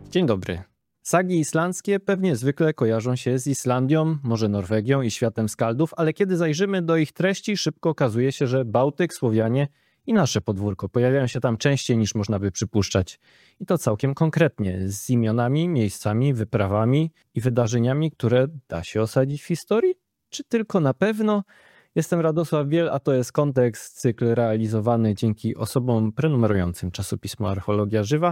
Dzień dobry. Sagi islandzkie pewnie zwykle kojarzą się z Islandią, może Norwegią i światem skaldów, ale kiedy zajrzymy do ich treści, szybko okazuje się, że Bałtyk, Słowianie i nasze podwórko pojawiają się tam częściej niż można by przypuszczać. I to całkiem konkretnie, z imionami, miejscami, wyprawami i wydarzeniami, które da się osadzić w historii? Czy tylko na pewno? Jestem Radosław Wiel, a to jest Kontekst, cykl realizowany dzięki osobom prenumerującym czasopismo Archeologia Żywa.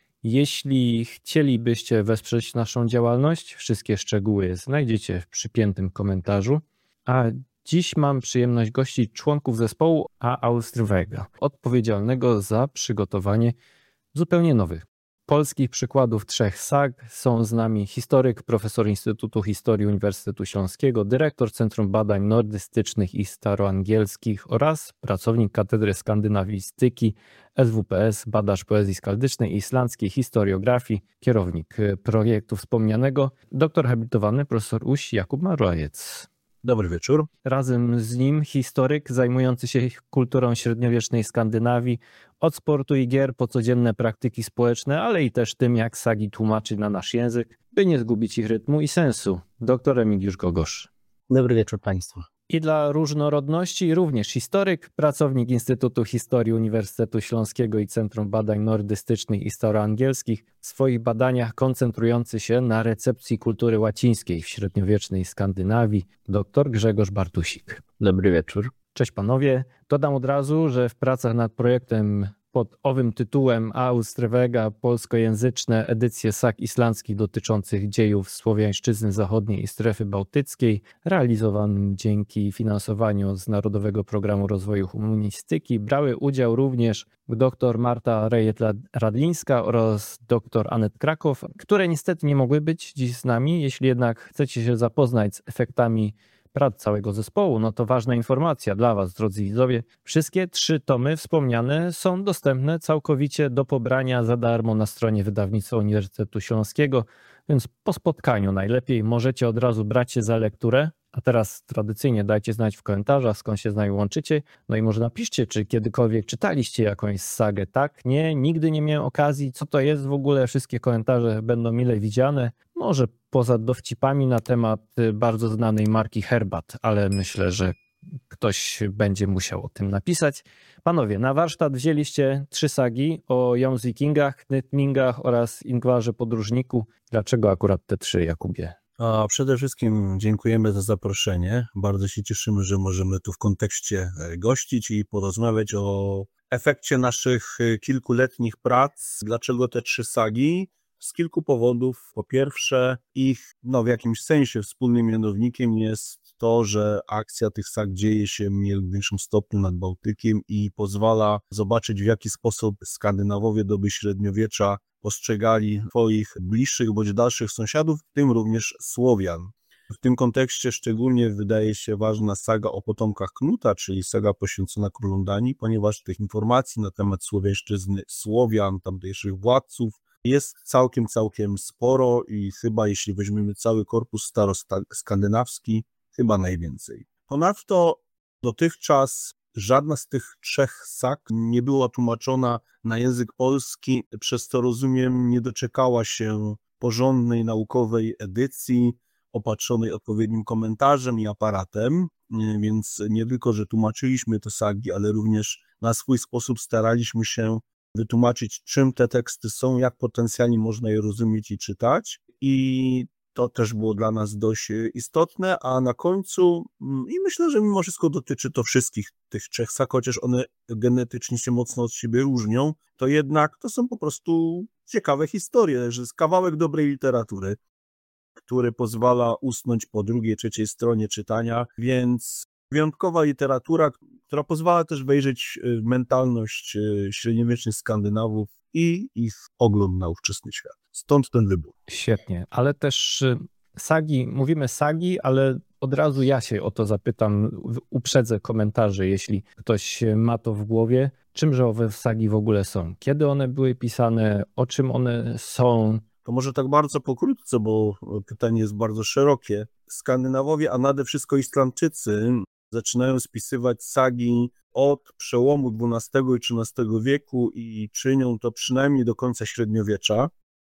Jeśli chcielibyście wesprzeć naszą działalność, wszystkie szczegóły znajdziecie w przypiętym komentarzu. A dziś mam przyjemność gościć członków zespołu Austryvega, odpowiedzialnego za przygotowanie zupełnie nowych polskich przykładów 3 sag. Są z nami historyk, profesor Instytutu Historii Uniwersytetu Śląskiego, dyrektor Centrum Badań Nordystycznych i Staroangielskich oraz pracownik Katedry Skandynawistyki SWPS, badacz poezji skaldycznej i islandzkiej historiografii, kierownik projektu wspomnianego, doktor habilitowany profesor Uś Jakub Marojec. Dobry wieczór. Razem z nim historyk zajmujący się kulturą średniowiecznej Skandynawii, od sportu i gier po codzienne praktyki społeczne, ale i też tym, jak sagi tłumaczyć na nasz język, by nie zgubić ich rytmu i sensu. Dr Remigiusz Gogosz. Dobry wieczór Państwu. I dla różnorodności również historyk, pracownik Instytutu Historii Uniwersytetu Śląskiego i Centrum Badań Nordystycznych i Staroangielskich, w swoich badaniach koncentrujący się na recepcji kultury łacińskiej w średniowiecznej Skandynawii, dr Grzegorz Bartusik. Dobry wieczór. Cześć panowie. Dodam od razu, że w pracach nad projektem pod owym tytułem Austryvega polskojęzyczne edycje sag islandzkich dotyczących dziejów słowiańszczyzny zachodniej i strefy bałtyckiej, realizowanym dzięki finansowaniu z Narodowego Programu Rozwoju Humanistyki, brały udział również dr Marta Rejet-Radlińska oraz dr Anet Krakow, które niestety nie mogły być dziś z nami. Jeśli jednak chcecie się zapoznać z efektami prac całego zespołu, no to ważna informacja dla Was, drodzy widzowie. Wszystkie 3 tomy wspomniane są dostępne całkowicie do pobrania za darmo na stronie wydawnictwa Uniwersytetu Śląskiego, więc po spotkaniu najlepiej możecie od razu brać się za lekturę. A teraz tradycyjnie dajcie znać w komentarzach, skąd się z nami łączycie. No i może napiszcie, czy kiedykolwiek czytaliście jakąś sagę. Tak? Nie, nigdy nie miałem okazji. Co to jest w ogóle? Wszystkie komentarze będą mile widziane. Może poza dowcipami na temat bardzo znanej marki herbat, ale myślę, że ktoś będzie musiał o tym napisać. Panowie, na warsztat wzięliście 3 sagi o Jomsvikingach, Nithmingach oraz Ingvarze Podróżniku. Dlaczego akurat te 3, Jakubie? A przede wszystkim dziękujemy za zaproszenie. Bardzo się cieszymy, że możemy tu w kontekście gościć i porozmawiać o efekcie naszych kilkuletnich prac. Dlaczego te 3 sagi? Z kilku powodów. Po pierwsze, ich w jakimś sensie wspólnym mianownikiem jest to, że akcja tych sag dzieje się w większym stopniu nad Bałtykiem i pozwala zobaczyć, w jaki sposób Skandynawowie doby średniowiecza postrzegali swoich bliższych bądź dalszych sąsiadów, w tym również Słowian. W tym kontekście szczególnie wydaje się ważna saga o potomkach Knuta, czyli saga poświęcona królom Danii, ponieważ tych informacji na temat słowiańszczyzny Słowian, tamtejszych władców, jest całkiem sporo i chyba, jeśli weźmiemy cały korpus staroskandynawski, chyba najwięcej. Ponadto dotychczas żadna z tych 3 sag nie była tłumaczona na język polski, przez co rozumiem, nie doczekała się porządnej naukowej edycji opatrzonej odpowiednim komentarzem i aparatem, więc nie tylko, że tłumaczyliśmy te sagi, ale również na swój sposób staraliśmy się wytłumaczyć, czym te teksty są, jak potencjalnie można je rozumieć i czytać. I to też było dla nas dość istotne, a na końcu, i myślę, że mimo wszystko dotyczy to wszystkich tych 3 sag, chociaż one genetycznie się mocno od siebie różnią, to jednak to są po prostu ciekawe historie, że jest kawałek dobrej literatury, który pozwala usnąć po drugiej, trzeciej stronie czytania, więc wyjątkowa literatura, która pozwala też wejrzeć w mentalność średniowiecznych Skandynawów i ich ogląd na ówczesny świat. Stąd ten wybór. Świetnie, ale też sagi, mówimy sagi, ale od razu ja się o to zapytam, uprzedzę komentarzy, jeśli ktoś ma to w głowie. Czymże owe sagi w ogóle są? Kiedy one były pisane? O czym one są? To może tak bardzo pokrótce, bo pytanie jest bardzo szerokie. Skandynawowie, a nade wszystko Islandczycy, zaczynają spisywać sagi od przełomu XII i XIII wieku i czynią to przynajmniej do końca średniowiecza.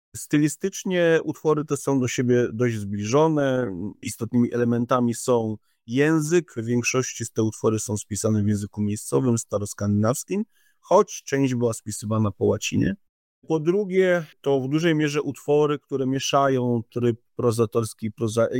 Stylistycznie utwory te są do siebie dość zbliżone. Istotnymi elementami są język. W większości te utwory są spisane w języku miejscowym, staroskandynawskim, choć część była spisywana po łacinie. Po drugie, to w dużej mierze utwory, które mieszają tryb prozatorski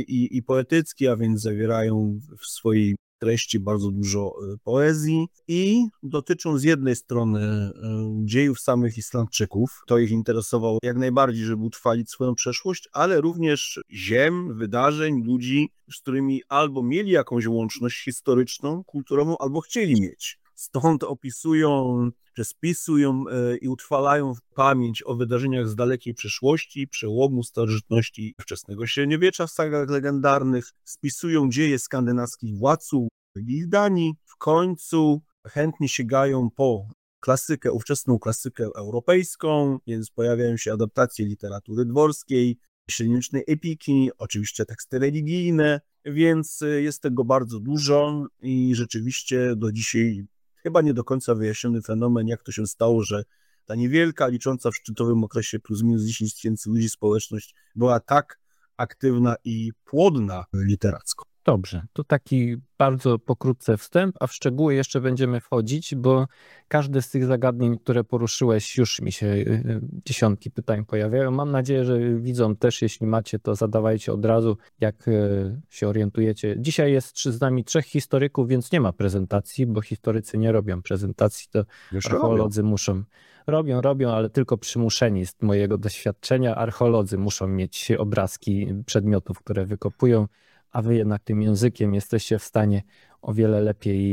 i poetycki, a więc zawierają w swojej treści bardzo dużo poezji i dotyczą z jednej strony dziejów samych Islandczyków. To ich interesowało jak najbardziej, żeby utrwalić swoją przeszłość, ale również ziem, wydarzeń, ludzi, z którymi albo mieli jakąś łączność historyczną, kulturową, albo chcieli mieć. Stąd opisują, czy spisują i utrwalają w pamięć o wydarzeniach z dalekiej przeszłości, przełomu starożytności i wczesnego średniowiecza w sagach legendarnych, spisują dzieje skandynawskich władców i Danii. W końcu chętnie sięgają po klasykę, ówczesną klasykę europejską, więc pojawiają się adaptacje literatury dworskiej, średniowiecznej epiki, oczywiście teksty religijne, więc jest tego bardzo dużo i rzeczywiście do dzisiaj chyba nie do końca wyjaśniony fenomen, jak to się stało, że ta niewielka, licząca w szczytowym okresie plus minus 10 tysięcy ludzi społeczność była tak aktywna i płodna literacko. Dobrze, to taki bardzo pokrótce wstęp, a w szczegóły jeszcze będziemy wchodzić, bo każde z tych zagadnień, które poruszyłeś, już mi się dziesiątki pytań pojawiają. Mam nadzieję, że widzom też, jeśli macie, to zadawajcie od razu, jak się orientujecie. Dzisiaj jest z nami 3 historyków, więc nie ma prezentacji, bo historycy nie robią prezentacji, to Już archeolodzy muszą. Robią, ale tylko przymuszeni z mojego doświadczenia. Archeolodzy muszą mieć obrazki przedmiotów, które wykopują, a wy jednak tym językiem jesteście w stanie o wiele lepiej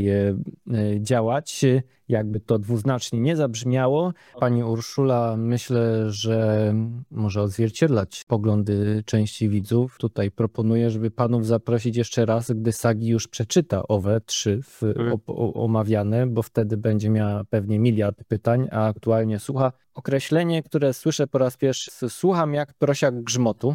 działać, jakby to dwuznacznie nie zabrzmiało. Pani Urszula, myślę, że może odzwierciedlać poglądy części widzów. Tutaj proponuję, żeby panów zaprosić jeszcze raz, gdy Sagi już przeczyta owe 3 omawiane, bo wtedy będzie miała pewnie miliard pytań, a aktualnie słucha. Określenie, które słyszę po raz pierwszy, słucham jak prosiak grzmotu.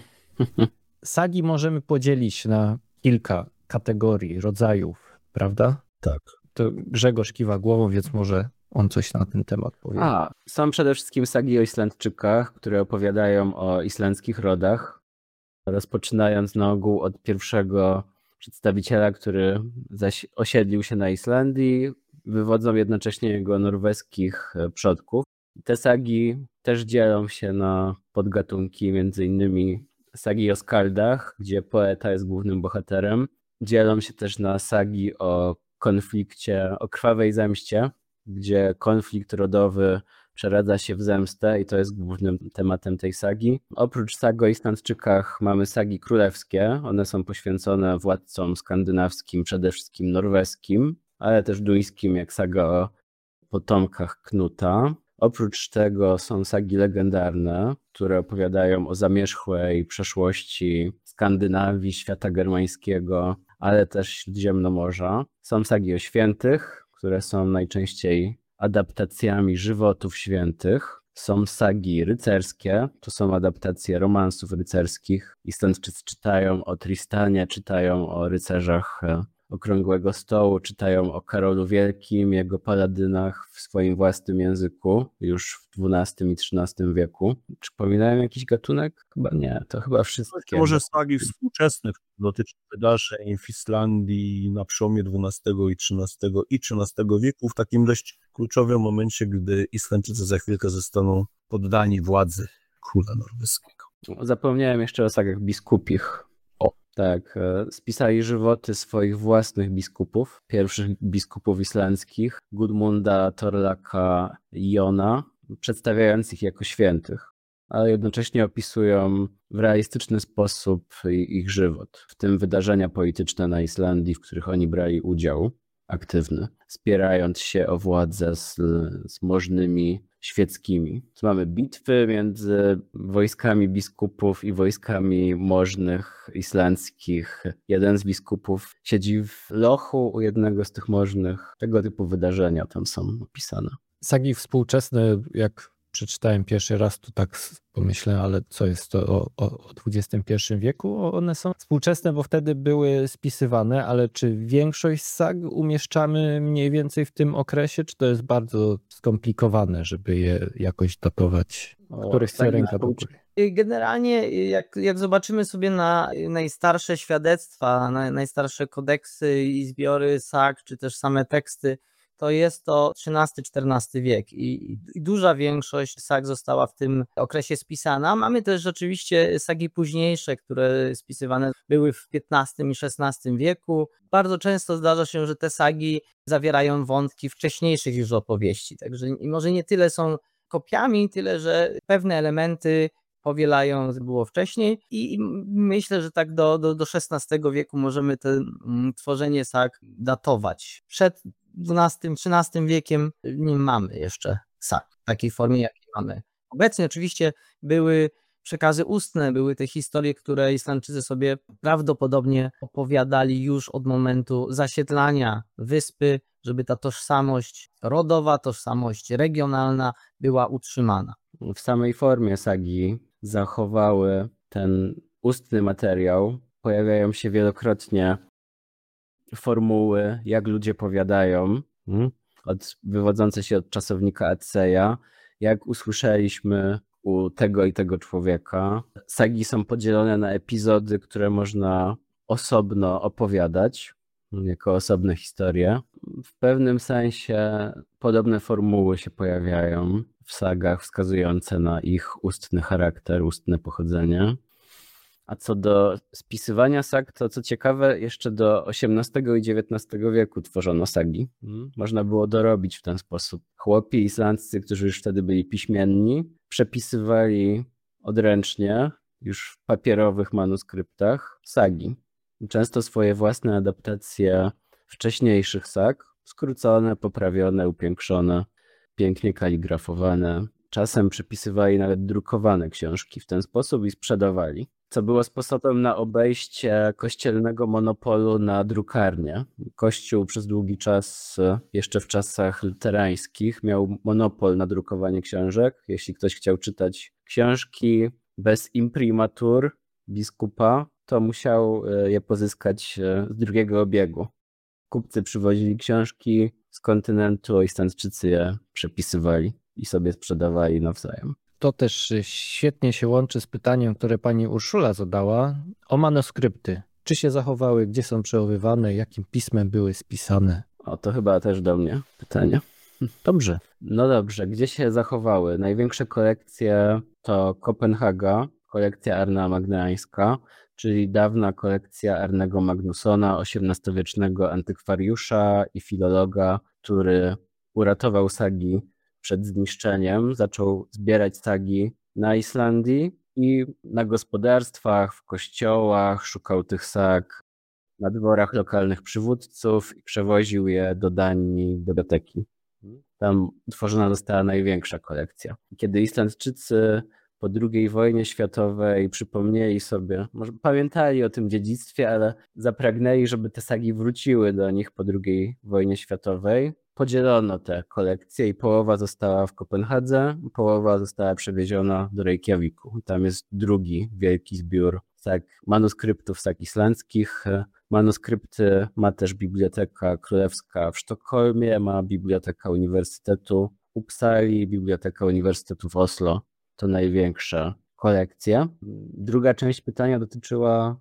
Sagi możemy podzielić na kilka kategorii, rodzajów, prawda? Tak. To Grzegorz kiwa głową, więc może on coś na ten temat powie. Są przede wszystkim sagi o Islandczykach, które opowiadają o islandzkich rodach, rozpoczynając na ogół od pierwszego przedstawiciela, który zaś osiedlił się na Islandii, wywodzą jednocześnie jego norweskich przodków. Te sagi też dzielą się na podgatunki, między innymi sagi o skaldach, gdzie poeta jest głównym bohaterem. Dzielą się też na sagi o konflikcie, o krwawej zemście, gdzie konflikt rodowy przeradza się w zemstę i to jest głównym tematem tej sagi. Oprócz sag o Islandczykach mamy sagi królewskie. One są poświęcone władcom skandynawskim, przede wszystkim norweskim, ale też duńskim, jak saga o potomkach Knuta. Oprócz tego są sagi legendarne, które opowiadają o zamierzchłej przeszłości Skandynawii, świata germańskiego, ale też Śródziemnomorza. Są sagi o świętych, które są najczęściej adaptacjami żywotów świętych. Są sagi rycerskie, to są adaptacje romansów rycerskich. Islandczycy czytają o Tristanie, czytają o rycerzach Okrągłego Stołu, czytają o Karolu Wielkim, jego paladynach w swoim własnym języku, już w XII i XIII wieku. Czy pominąłem jakiś gatunek? Chyba nie, to chyba wszystkie. Może sagi współczesne, które dotyczą wydarzeń w Islandii na przełomie XII i XIII wieku, w takim dość kluczowym momencie, gdy Islandczycy za chwilkę zostaną poddani władzy króla norweskiego. Zapomniałem jeszcze o sagach biskupich. Tak, spisali żywoty swoich własnych biskupów, pierwszych biskupów islandzkich, Gudmunda, Thorlaka i Jona, przedstawiając ich jako świętych, ale jednocześnie opisują w realistyczny sposób ich żywot, w tym wydarzenia polityczne na Islandii, w których oni brali udział aktywny, spierając się o władzę z możnymi świeckimi. Tu mamy bitwy między wojskami biskupów i wojskami możnych islandzkich. Jeden z biskupów siedzi w lochu u jednego z tych możnych. Tego typu wydarzenia tam są opisane. Sagi współczesne, jak przeczytałem pierwszy raz, to tak pomyślałem, ale co jest to o XXI wieku? One są współczesne, bo wtedy były spisywane, ale czy większość sag umieszczamy mniej więcej w tym okresie, czy to jest bardzo skomplikowane, żeby je jakoś datować? Których chce ręka do góry? Generalnie jak zobaczymy sobie na najstarsze świadectwa, najstarsze kodeksy i zbiory sag, czy też same teksty, to jest to XIII-XIV wiek i duża większość sag została w tym okresie spisana. Mamy też rzeczywiście sagi późniejsze, które spisywane były w XV i XVI wieku. Bardzo często zdarza się, że te sagi zawierają wątki wcześniejszych już opowieści, także może nie tyle są kopiami, tyle że pewne elementy powielają, co było wcześniej i myślę, że tak do XVI wieku możemy to tworzenie sag datować. Przed XII-XIII wiekiem nie mamy jeszcze sag w takiej formie, jakiej mamy obecnie. Oczywiście były przekazy ustne, były te historie, które Islandczycy sobie prawdopodobnie opowiadali już od momentu zasiedlania wyspy, żeby ta tożsamość rodowa, tożsamość regionalna była utrzymana. W samej formie sagi zachowały ten ustny materiał. Pojawiają się wielokrotnie formuły, jak ludzie powiadają, wywodzące się od czasownika Adseja, jak usłyszeliśmy u tego i tego człowieka. Sagi są podzielone na epizody, które można osobno opowiadać, jako osobne historie. W pewnym sensie podobne formuły się pojawiają w sagach wskazujące na ich ustny charakter, ustne pochodzenie. A co do spisywania sag, to co ciekawe, jeszcze do XVIII i XIX wieku tworzono sagi. Można było dorobić w ten sposób. Chłopi islandzcy, którzy już wtedy byli piśmienni, przepisywali odręcznie, już w papierowych manuskryptach, sagi. Często swoje własne adaptacje wcześniejszych sag, skrócone, poprawione, upiększone, pięknie kaligrafowane. Czasem przepisywali nawet drukowane książki w ten sposób i sprzedawali, co było sposobem na obejście kościelnego monopolu na drukarnię. Kościół przez długi czas, jeszcze w czasach luterańskich, miał monopol na drukowanie książek. Jeśli ktoś chciał czytać książki bez imprimatur biskupa, to musiał je pozyskać z drugiego obiegu. Kupcy przywozili książki z kontynentu, a Islandczycy je przepisywali i sobie sprzedawali nawzajem. To też świetnie się łączy z pytaniem, które pani Urszula zadała o manuskrypty. Czy się zachowały, gdzie są przechowywane, jakim pismem były spisane? O, to chyba też do mnie pytanie. Dobrze. No dobrze, gdzie się zachowały? Największe kolekcje to Kopenhaga, kolekcja Arna Magnańska, czyli dawna kolekcja Arnego Magnussona, XVIII-wiecznego antykwariusza i filologa, który uratował sagi przed zniszczeniem. Zaczął zbierać sagi na Islandii i na gospodarstwach, w kościołach, szukał tych sag na dworach lokalnych przywódców i przewoził je do Danii, do biblioteki. Tam utworzona została największa kolekcja. Kiedy Islandczycy po II wojnie światowej przypomnieli sobie, może pamiętali o tym dziedzictwie, ale zapragnęli, żeby te sagi wróciły do nich po II wojnie światowej, podzielono te kolekcje i połowa została w Kopenhadze, połowa została przewieziona do Reykjaviku. Tam jest drugi wielki zbiór sag, manuskryptów sag islandzkich. Manuskrypty ma też Biblioteka Królewska w Sztokholmie, ma Biblioteka Uniwersytetu Uppsali, Biblioteka Uniwersytetu w Oslo. To największa kolekcja. Druga część pytania dotyczyła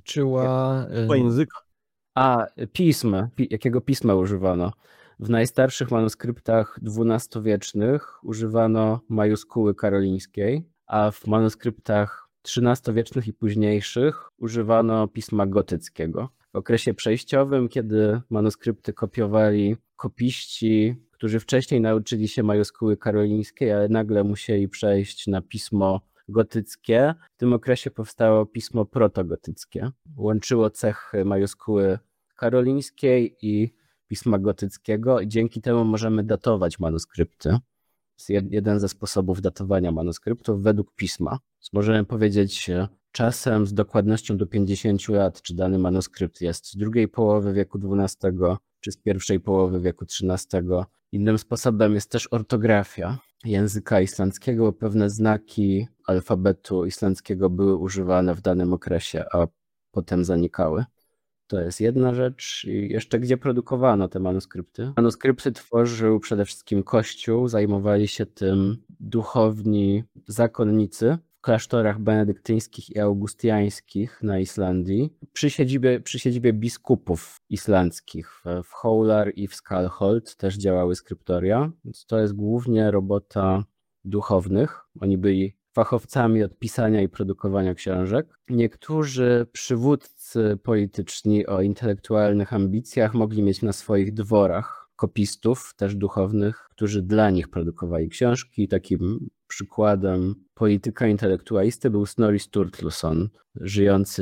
języka. Pism. Jakiego pisma używano? W najstarszych manuskryptach XII-wiecznych używano majuskuły karolińskiej, a w manuskryptach XIII-wiecznych i późniejszych używano pisma gotyckiego. W okresie przejściowym, kiedy manuskrypty kopiowali kopiści, którzy wcześniej nauczyli się majuskuły karolińskiej, ale nagle musieli przejść na pismo gotyckie, w tym okresie powstało pismo protogotyckie. Łączyło cechy majuskuły karolińskiej i pisma gotyckiego i dzięki temu możemy datować manuskrypty. To jest jeden ze sposobów datowania manuskryptów według pisma. Więc możemy powiedzieć czasem z dokładnością do 50 lat, czy dany manuskrypt jest z drugiej połowy wieku XII, czy z pierwszej połowy wieku XIII. Innym sposobem jest też ortografia. języka islandzkiego, bo pewne znaki alfabetu islandzkiego były używane w danym okresie, a potem zanikały. To jest jedna rzecz. I jeszcze gdzie produkowano te manuskrypty? Manuskrypty tworzył przede wszystkim Kościół, zajmowali się tym duchowni zakonnicy w klasztorach benedyktyńskich i augustiańskich na Islandii, przy siedzibie biskupów islandzkich w Hólar i w Skalholt też działały skryptoria, więc to jest głównie robota duchownych. Oni byli fachowcami od pisania i produkowania książek. Niektórzy przywódcy polityczni o intelektualnych ambicjach mogli mieć na swoich dworach kopistów, też duchownych, którzy dla nich produkowali książki. Takim przykładem polityka intelektualisty był Snorri Sturluson, żyjący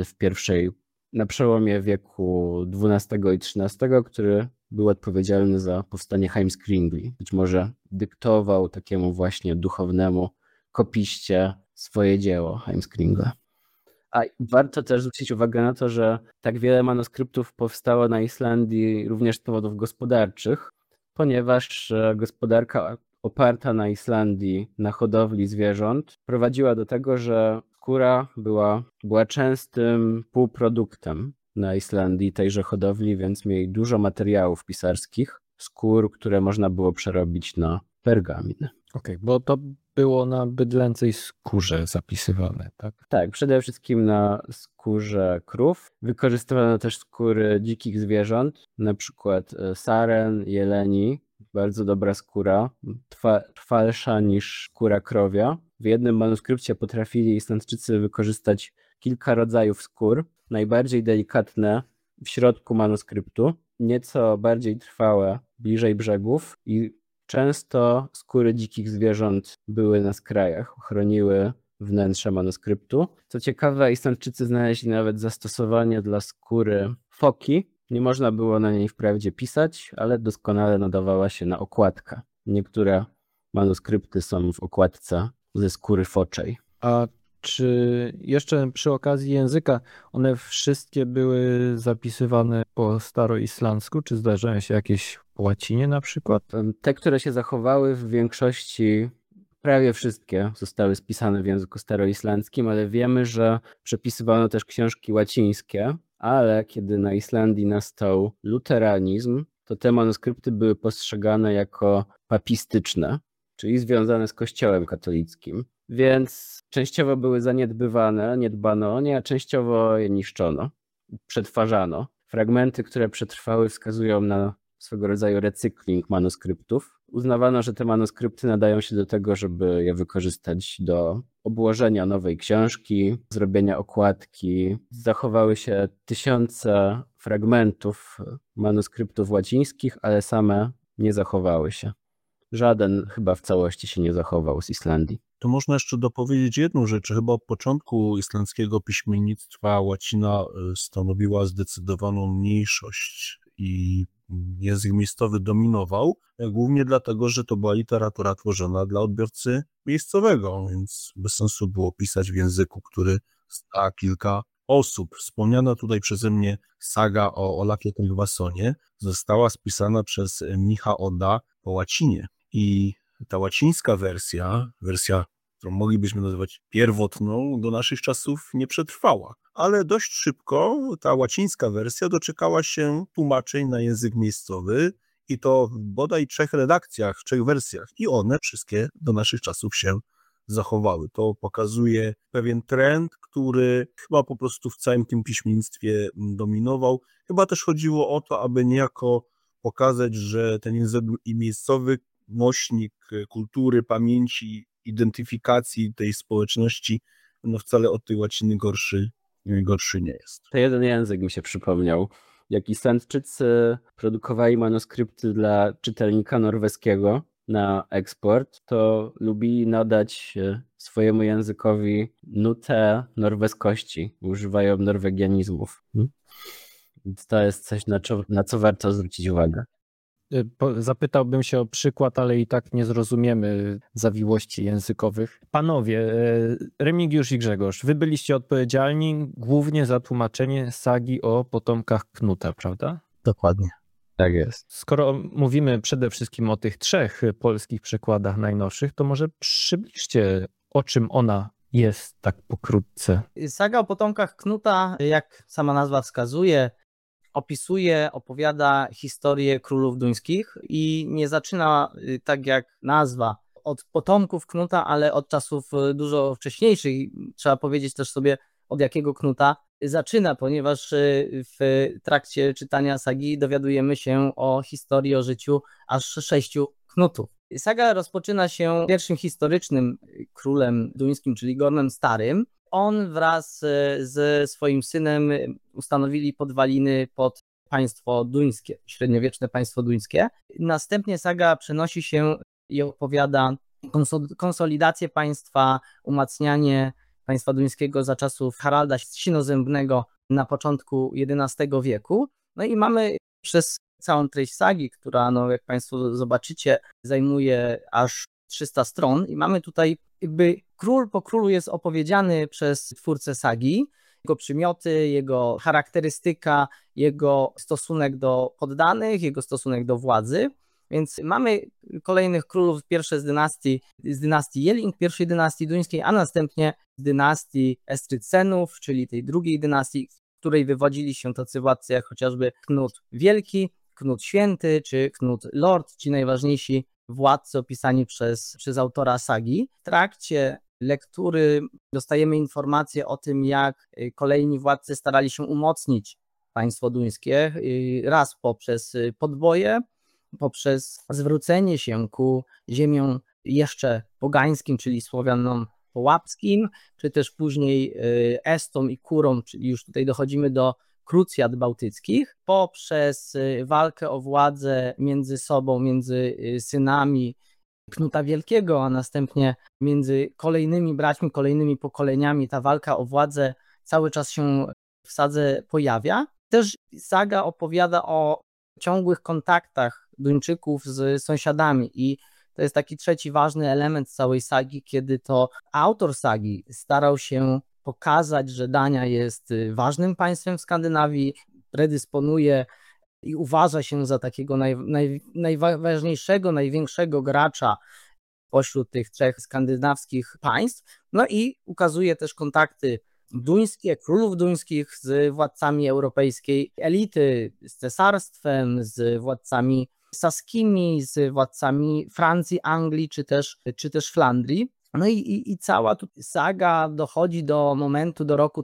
na przełomie wieku XII i XIII, który był odpowiedzialny za powstanie Heimskringli. Być może dyktował takiemu właśnie duchownemu kopiście swoje dzieło Heimskringla. A warto też zwrócić uwagę na to, że tak wiele manuskryptów powstało na Islandii również z powodów gospodarczych, ponieważ gospodarka oparta na Islandii, na hodowli zwierząt, prowadziła do tego, że skóra była częstym półproduktem na Islandii tejże hodowli, więc mieli dużo materiałów pisarskich, skór, które można było przerobić na pergamin. Okej, bo to było na bydlęcej skórze zapisywane, tak? Tak, przede wszystkim na skórze krów. Wykorzystywano też skóry dzikich zwierząt, na przykład saren, jeleni. Bardzo dobra skóra, trwalsza niż skóra krowia. W jednym manuskrypcie potrafili Islandczycy wykorzystać kilka rodzajów skór. Najbardziej delikatne w środku manuskryptu, nieco bardziej trwałe bliżej brzegów i często skóry dzikich zwierząt były na skrajach, chroniły wnętrze manuskryptu. Co ciekawe, Islandczycy znaleźli nawet zastosowanie dla skóry foki. Nie można było na niej wprawdzie pisać, ale doskonale nadawała się na okładkę. Niektóre manuskrypty są w okładce ze skóry foczej. A czy jeszcze przy okazji języka, one wszystkie były zapisywane po staroislandzku, czy zdarzają się jakieś po łacinie na przykład? Te, które się zachowały w większości, prawie wszystkie zostały spisane w języku staroislandzkim, ale wiemy, że przepisywano też książki łacińskie, ale kiedy na Islandii nastał luteranizm, to te manuskrypty były postrzegane jako papistyczne, czyli związane z Kościołem katolickim. Więc częściowo były zaniedbywane, nie dbano o nie, a częściowo je niszczono, przetwarzano. Fragmenty, które przetrwały, wskazują na swego rodzaju recykling manuskryptów. Uznawano, że te manuskrypty nadają się do tego, żeby je wykorzystać do obłożenia nowej książki, zrobienia okładki. Zachowały się tysiące fragmentów manuskryptów łacińskich, ale same nie zachowały się. Żaden chyba w całości się nie zachował z Islandii. To można jeszcze dopowiedzieć jedną rzecz. Chyba od początku islandzkiego piśmiennictwa łacina stanowiła zdecydowaną mniejszość i język miejscowy dominował, głównie dlatego, że to była literatura tworzona dla odbiorcy miejscowego, więc bez sensu było pisać w języku, który zna kilka osób. Wspomniana tutaj przeze mnie saga o Olafie Tryggvasonie została spisana przez Mnicha Odda po łacinie. I ta łacińska wersja, którą moglibyśmy nazywać pierwotną, do naszych czasów nie przetrwała. Ale dość szybko ta łacińska wersja doczekała się tłumaczeń na język miejscowy i to w bodaj 3 redakcjach, 3 wersjach. I one wszystkie do naszych czasów się zachowały. To pokazuje pewien trend, który chyba po prostu w całym tym piśmiennictwie dominował. Chyba też chodziło o to, aby niejako pokazać, że ten język miejscowy, nośnik kultury, pamięci, identyfikacji tej społeczności, no wcale od tej łaciny gorszy nie jest. To jeden język mi się przypomniał. Jak Islandczycy produkowali manuskrypty dla czytelnika norweskiego na eksport, to lubili nadać swojemu językowi nutę norweskości. Używają norwegianizmów. Więc to jest coś, na co warto zwrócić uwagę. Zapytałbym się o przykład, ale i tak nie zrozumiemy zawiłości językowych. Panowie, Remigiusz i Grzegorz, wy byliście odpowiedzialni głównie za tłumaczenie sagi o potomkach Knuta, prawda? Dokładnie. Tak jest. Skoro mówimy przede wszystkim o tych 3 polskich przykładach najnowszych, to może przybliżcie, o czym ona jest tak pokrótce. Saga o potomkach Knuta, jak sama nazwa wskazuje, opowiada historię królów duńskich i nie zaczyna, tak jak nazwa, od potomków Knuta, ale od czasów dużo wcześniejszych. Trzeba powiedzieć też sobie, od jakiego Knuta zaczyna, ponieważ w trakcie czytania sagi dowiadujemy się o historii, o życiu aż 6 Knutów. Saga rozpoczyna się pierwszym historycznym królem duńskim, czyli Gormem Starym. On wraz ze swoim synem ustanowili podwaliny pod państwo duńskie, średniowieczne państwo duńskie. Następnie saga przenosi się i opowiada konsolidację państwa, umacnianie państwa duńskiego za czasów Haralda Sinozębnego na początku XI wieku. No i mamy przez całą treść sagi, która, jak Państwo zobaczycie, zajmuje aż 300 stron i mamy tutaj jakby król po królu jest opowiedziany przez twórcę sagi, jego przymioty, jego charakterystyka, jego stosunek do poddanych, jego stosunek do władzy. Więc mamy kolejnych królów, pierwsze z dynastii Jeling, pierwszej dynastii duńskiej, a następnie z dynastii Estrycenów, czyli tej drugiej dynastii, w której wywodzili się tacy władcy jak chociażby Knut Wielki, Knut Święty czy Knut Lord, ci najważniejsi władcy opisani przez autora sagi. W trakcie lektury dostajemy informacje o tym, jak kolejni władcy starali się umocnić państwo duńskie, raz poprzez podboje, poprzez zwrócenie się ku ziemiom jeszcze pogańskim, czyli Słowianom połapskim, czy też później Estom i Kurom, czyli już tutaj dochodzimy do krucjat bałtyckich, poprzez walkę o władzę między sobą, między synami Knuta Wielkiego, a następnie między kolejnymi braćmi, kolejnymi pokoleniami. Ta walka o władzę cały czas się w sadze pojawia. Też saga opowiada o ciągłych kontaktach Duńczyków z sąsiadami i to jest taki trzeci ważny element całej sagi, kiedy to autor sagi starał się pokazać, że Dania jest ważnym państwem w Skandynawii, predysponuje i uważa się za takiego najważniejszego, największego gracza pośród tych 3 skandynawskich państw. No i ukazuje też kontakty duńskie, królów duńskich z władcami europejskiej elity, z cesarstwem, z władcami saskimi, z władcami Francji, Anglii czy też Flandrii. No i cała saga dochodzi do momentu, do roku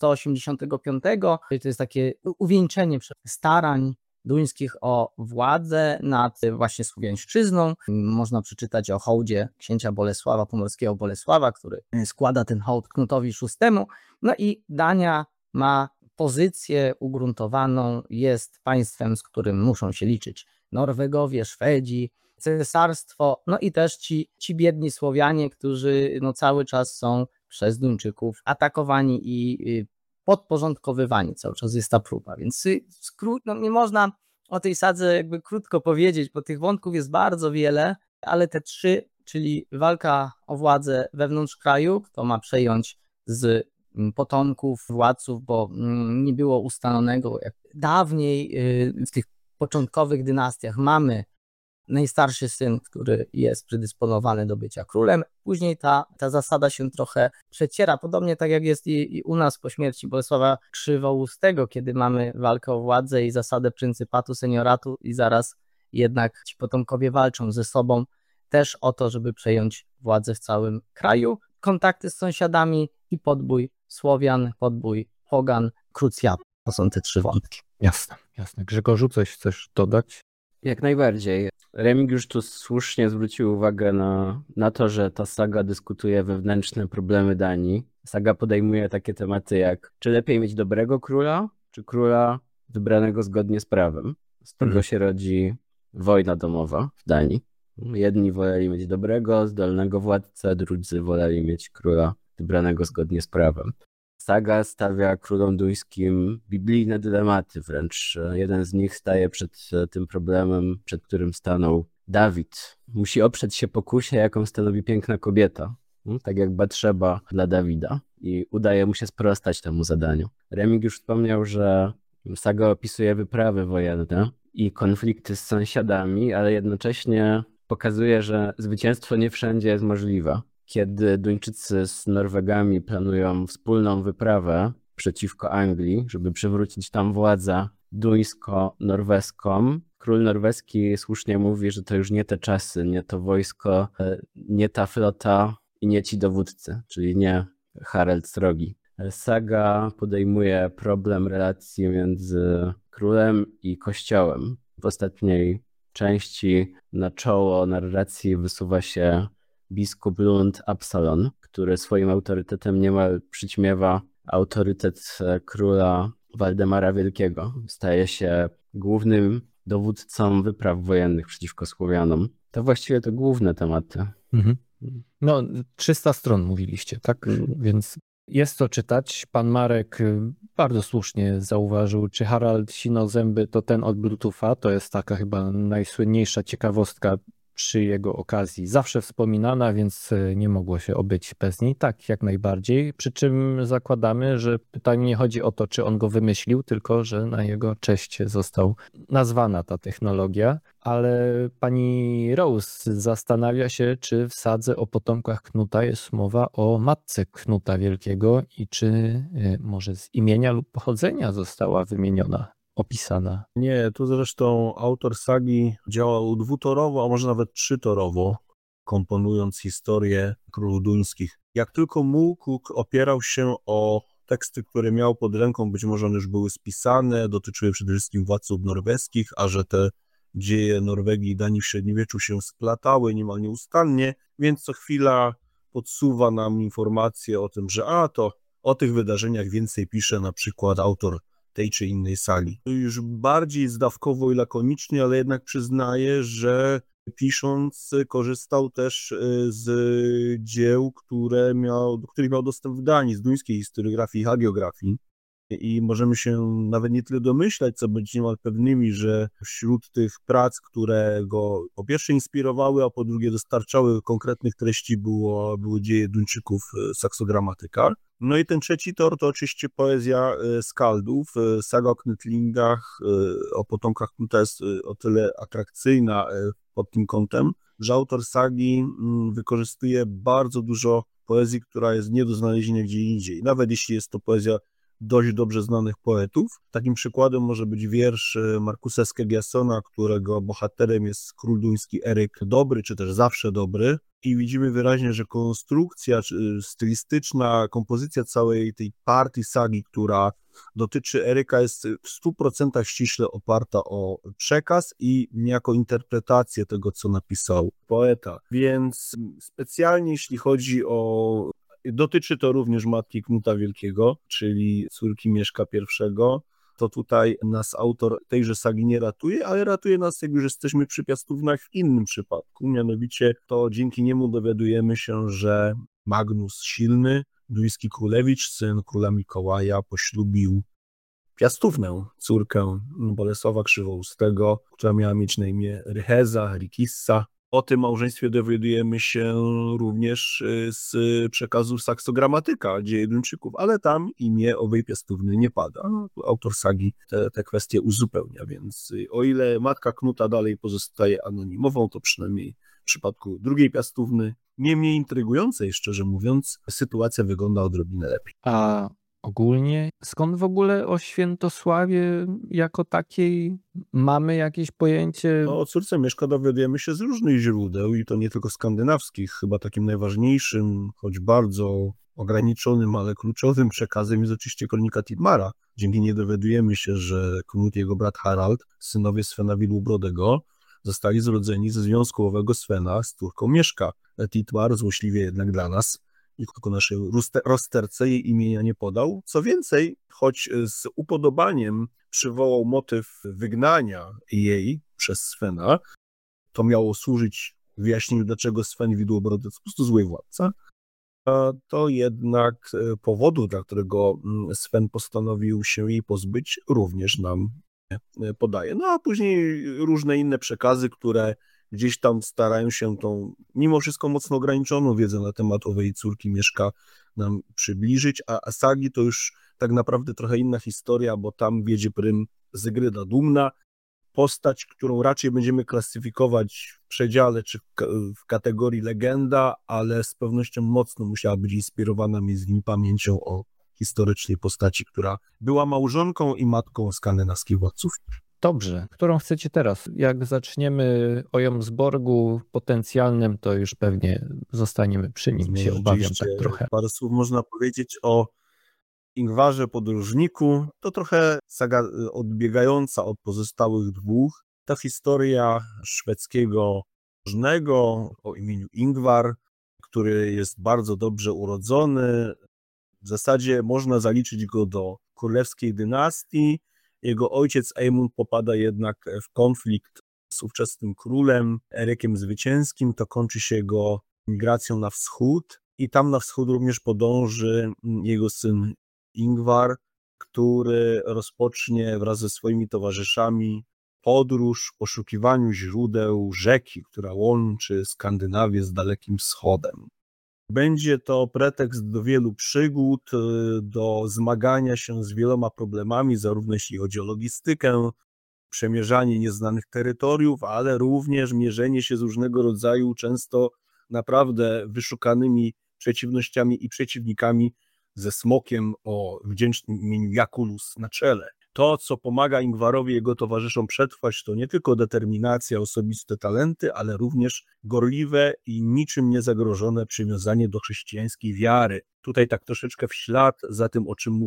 1185. To jest takie uwieńczenie starań duńskich o władzę nad właśnie Słowiańszczyzną. Można przeczytać o hołdzie księcia Bolesława, pomorskiego Bolesława, który składa ten hołd Knutowi VI. No i Dania ma pozycję ugruntowaną, jest państwem, z którym muszą się liczyć Norwegowie, Szwedzi, cesarstwo, no i też ci biedni Słowianie, którzy cały czas są przez Duńczyków atakowani i podporządkowywani. Cały czas jest ta próba, więc nie można o tej sadze jakby krótko powiedzieć, bo tych wątków jest bardzo wiele, ale te 3, czyli walka o władzę wewnątrz kraju, kto ma przejąć z potomków władców, bo nie było ustalonego jak dawniej w tych początkowych dynastiach. Mamy najstarszy syn, który jest predysponowany do bycia królem. Później ta zasada się trochę przeciera, podobnie tak jak jest i u nas po śmierci Bolesława Krzywoustego, kiedy mamy walkę o władzę i zasadę pryncypatu, senioratu i zaraz jednak ci potomkowie walczą ze sobą też o to, żeby przejąć władzę w całym kraju. Kontakty z sąsiadami i podbój Słowian, podbój pogan, krucjat. To są te 3 wątki. Jasne. Grzegorzu, coś chcesz dodać? Jak najbardziej. Remigiusz tu słusznie zwrócił uwagę na to, że ta saga dyskutuje wewnętrzne problemy Danii. Saga podejmuje takie tematy jak, czy lepiej mieć dobrego króla, czy króla wybranego zgodnie z prawem. Z tego się rodzi wojna domowa w Danii. Jedni woleli mieć dobrego, zdolnego władcę, drudzy woleli mieć króla wybranego zgodnie z prawem. Saga stawia królom duńskim biblijne dylematy, wręcz jeden z nich staje przed tym problemem, przed którym stanął Dawid. Musi oprzeć się pokusie, jaką stanowi piękna kobieta, tak jak Batrzeba dla Dawida, i udaje mu się sprostać temu zadaniu. Remigiusz wspomniał, że saga opisuje wyprawy wojenne i konflikty z sąsiadami, ale jednocześnie pokazuje, że zwycięstwo nie wszędzie jest możliwe. Kiedy Duńczycy z Norwegami planują wspólną wyprawę przeciwko Anglii, żeby przywrócić tam władzę duńsko-norweską, król norweski słusznie mówi, że to już nie te czasy, nie to wojsko, nie ta flota i nie ci dowódcy, czyli nie Harald Srogi. Saga podejmuje problem relacji między królem i kościołem. W ostatniej części na czoło narracji wysuwa się biskup Lund Absalon, który swoim autorytetem niemal przyćmiewa autorytet króla Waldemara Wielkiego. Staje się głównym dowódcą wypraw wojennych przeciwko Słowianom. To właściwie to główne tematy. Mhm. No, 300 stron mówiliście, tak? Więc jest co czytać. Pan Marek bardzo słusznie zauważył, czy Harald Sinozęby to ten od Bluetootha. To jest taka chyba najsłynniejsza ciekawostka przy jego okazji. Zawsze wspominana, więc nie mogło się obyć bez niej. Tak, jak najbardziej. Przy czym zakładamy, że pytanie nie chodzi o to, czy on go wymyślił, tylko że na jego cześć został nazwana ta technologia. Ale pani Rose zastanawia się, czy w sadze o potomkach Knuta jest mowa o matce Knuta Wielkiego i czy może z imienia lub pochodzenia została wymieniona, opisana. Nie, tu zresztą autor sagi działał dwutorowo, a może nawet trzytorowo, komponując historię królów duńskich. Jak tylko mógł, opierał się o teksty, które miał pod ręką, być może one już były spisane, dotyczyły przede wszystkim władców norweskich, a że te dzieje Norwegii i Danii w średniowieczu się splatały niemal nieustannie, więc co chwila podsuwa nam informacje o tym, że to o tych wydarzeniach więcej pisze na przykład autor tej czy innej sagi. Już bardziej zdawkowo i lakonicznie, ale jednak przyznaję, że pisząc korzystał też z dzieł, do których miał dostęp w Danii, z duńskiej historiografii i hagiografii. I możemy się nawet nie tyle domyślać, co być niemal pewnymi, że wśród tych prac, które go po pierwsze inspirowały, a po drugie dostarczały konkretnych treści, były dzieje Duńczyków, saksogramatyka. No i ten trzeci tor to oczywiście poezja skaldów. Saga o Knytlingach, o potomkach Knuta jest o tyle atrakcyjna pod tym kątem, że autor sagi wykorzystuje bardzo dużo poezji, która jest nie do znalezienia gdzie indziej. Nawet jeśli jest to poezja dość dobrze znanych poetów. Takim przykładem może być wiersz Markusa Skegiasona, którego bohaterem jest król duński Eryk Dobry, czy też zawsze dobry. I widzimy wyraźnie, że konstrukcja stylistyczna, kompozycja całej tej partii sagi, która dotyczy Eryka, jest w 100% ściśle oparta o przekaz i niejako interpretację tego, co napisał poeta. Więc specjalnie jeśli chodzi o... Dotyczy to również matki Knuta Wielkiego, czyli córki Mieszka I. To tutaj nas autor tejże sagi nie ratuje, ale ratuje nas, jak już jesteśmy przy Piastównach, w innym przypadku. Mianowicie to dzięki niemu dowiadujemy się, że Magnus Silny, duński królewicz, syn króla Mikołaja, poślubił Piastównę, córkę Bolesława Krzywoustego, która miała mieć na imię Rycheza, Rikissa. O tym małżeństwie dowiadujemy się również z przekazu saksogramatyka, dzieje Duńczyków, ale tam imię owej Piastówny nie pada. No, autor sagi te kwestie uzupełnia, więc o ile matka Knuta dalej pozostaje anonimową, to przynajmniej w przypadku drugiej Piastówny, nie mniej intrygującej, szczerze mówiąc, sytuacja wygląda odrobinę lepiej. A ogólnie, skąd w ogóle o Świętosławie jako takiej mamy jakieś pojęcie? No, o córce Mieszka dowiadujemy się z różnych źródeł i to nie tylko skandynawskich. Chyba takim najważniejszym, choć bardzo ograniczonym, ale kluczowym przekazem jest oczywiście kronika Tidmara. Dzięki niej dowiadujemy się, że Knut i jego brat Harald, synowie Svena Widłubrodego, zostali zrodzeni ze związku owego Svena z córką Mieszka. Tidmar, złośliwie jednak dla nas, i tylko naszej rozterce jej imienia nie podał. Co więcej, choć z upodobaniem przywołał motyw wygnania jej przez Svena, to miało służyć wyjaśnieniu, dlaczego Sven Widłobrody to po prostu zły władca, to jednak powodu, dla którego Sven postanowił się jej pozbyć, również nam podaje. No a później różne inne przekazy, które gdzieś tam starają się tą, mimo wszystko mocno ograniczoną wiedzę na temat owej córki Mieszka nam przybliżyć, a sagi to już tak naprawdę trochę inna historia, bo tam wiedzie prym Zygryda Dumna, postać, którą raczej będziemy klasyfikować w przedziale czy w kategorii legenda, ale z pewnością mocno musiała być inspirowana między innymi pamięcią o historycznej postaci, która była małżonką i matką skandynawskich władców. Dobrze, którą chcecie teraz? Jak zaczniemy o Jomsborgu potencjalnym, to już pewnie zostaniemy przy nim, się obawiam tak trochę. Parę słów można powiedzieć o Ingvarze Podróżniku. To trochę saga odbiegająca od pozostałych dwóch. Ta historia szwedzkiego ważnego o imieniu Ingvar, który jest bardzo dobrze urodzony. W zasadzie można zaliczyć go do królewskiej dynastii. Jego ojciec Eymund popada jednak w konflikt z ówczesnym królem Erykiem Zwycięskim. To kończy się jego migracją na wschód i tam na wschód również podąży jego syn Ingvar, który rozpocznie wraz ze swoimi towarzyszami podróż w poszukiwaniu źródeł rzeki, która łączy Skandynawię z Dalekim Wschodem. Będzie to pretekst do wielu przygód, do zmagania się z wieloma problemami, zarówno jeśli chodzi o logistykę, przemierzanie nieznanych terytoriów, ale również mierzenie się z różnego rodzaju, często naprawdę wyszukanymi przeciwnościami i przeciwnikami, ze smokiem o wdzięcznym imieniu Jakulus na czele. To, co pomaga Ingvarowi i jego towarzyszom przetrwać, to nie tylko determinacja, osobiste talenty, ale również gorliwe i niczym niezagrożone przywiązanie do chrześcijańskiej wiary. Tutaj tak troszeczkę w ślad za tym,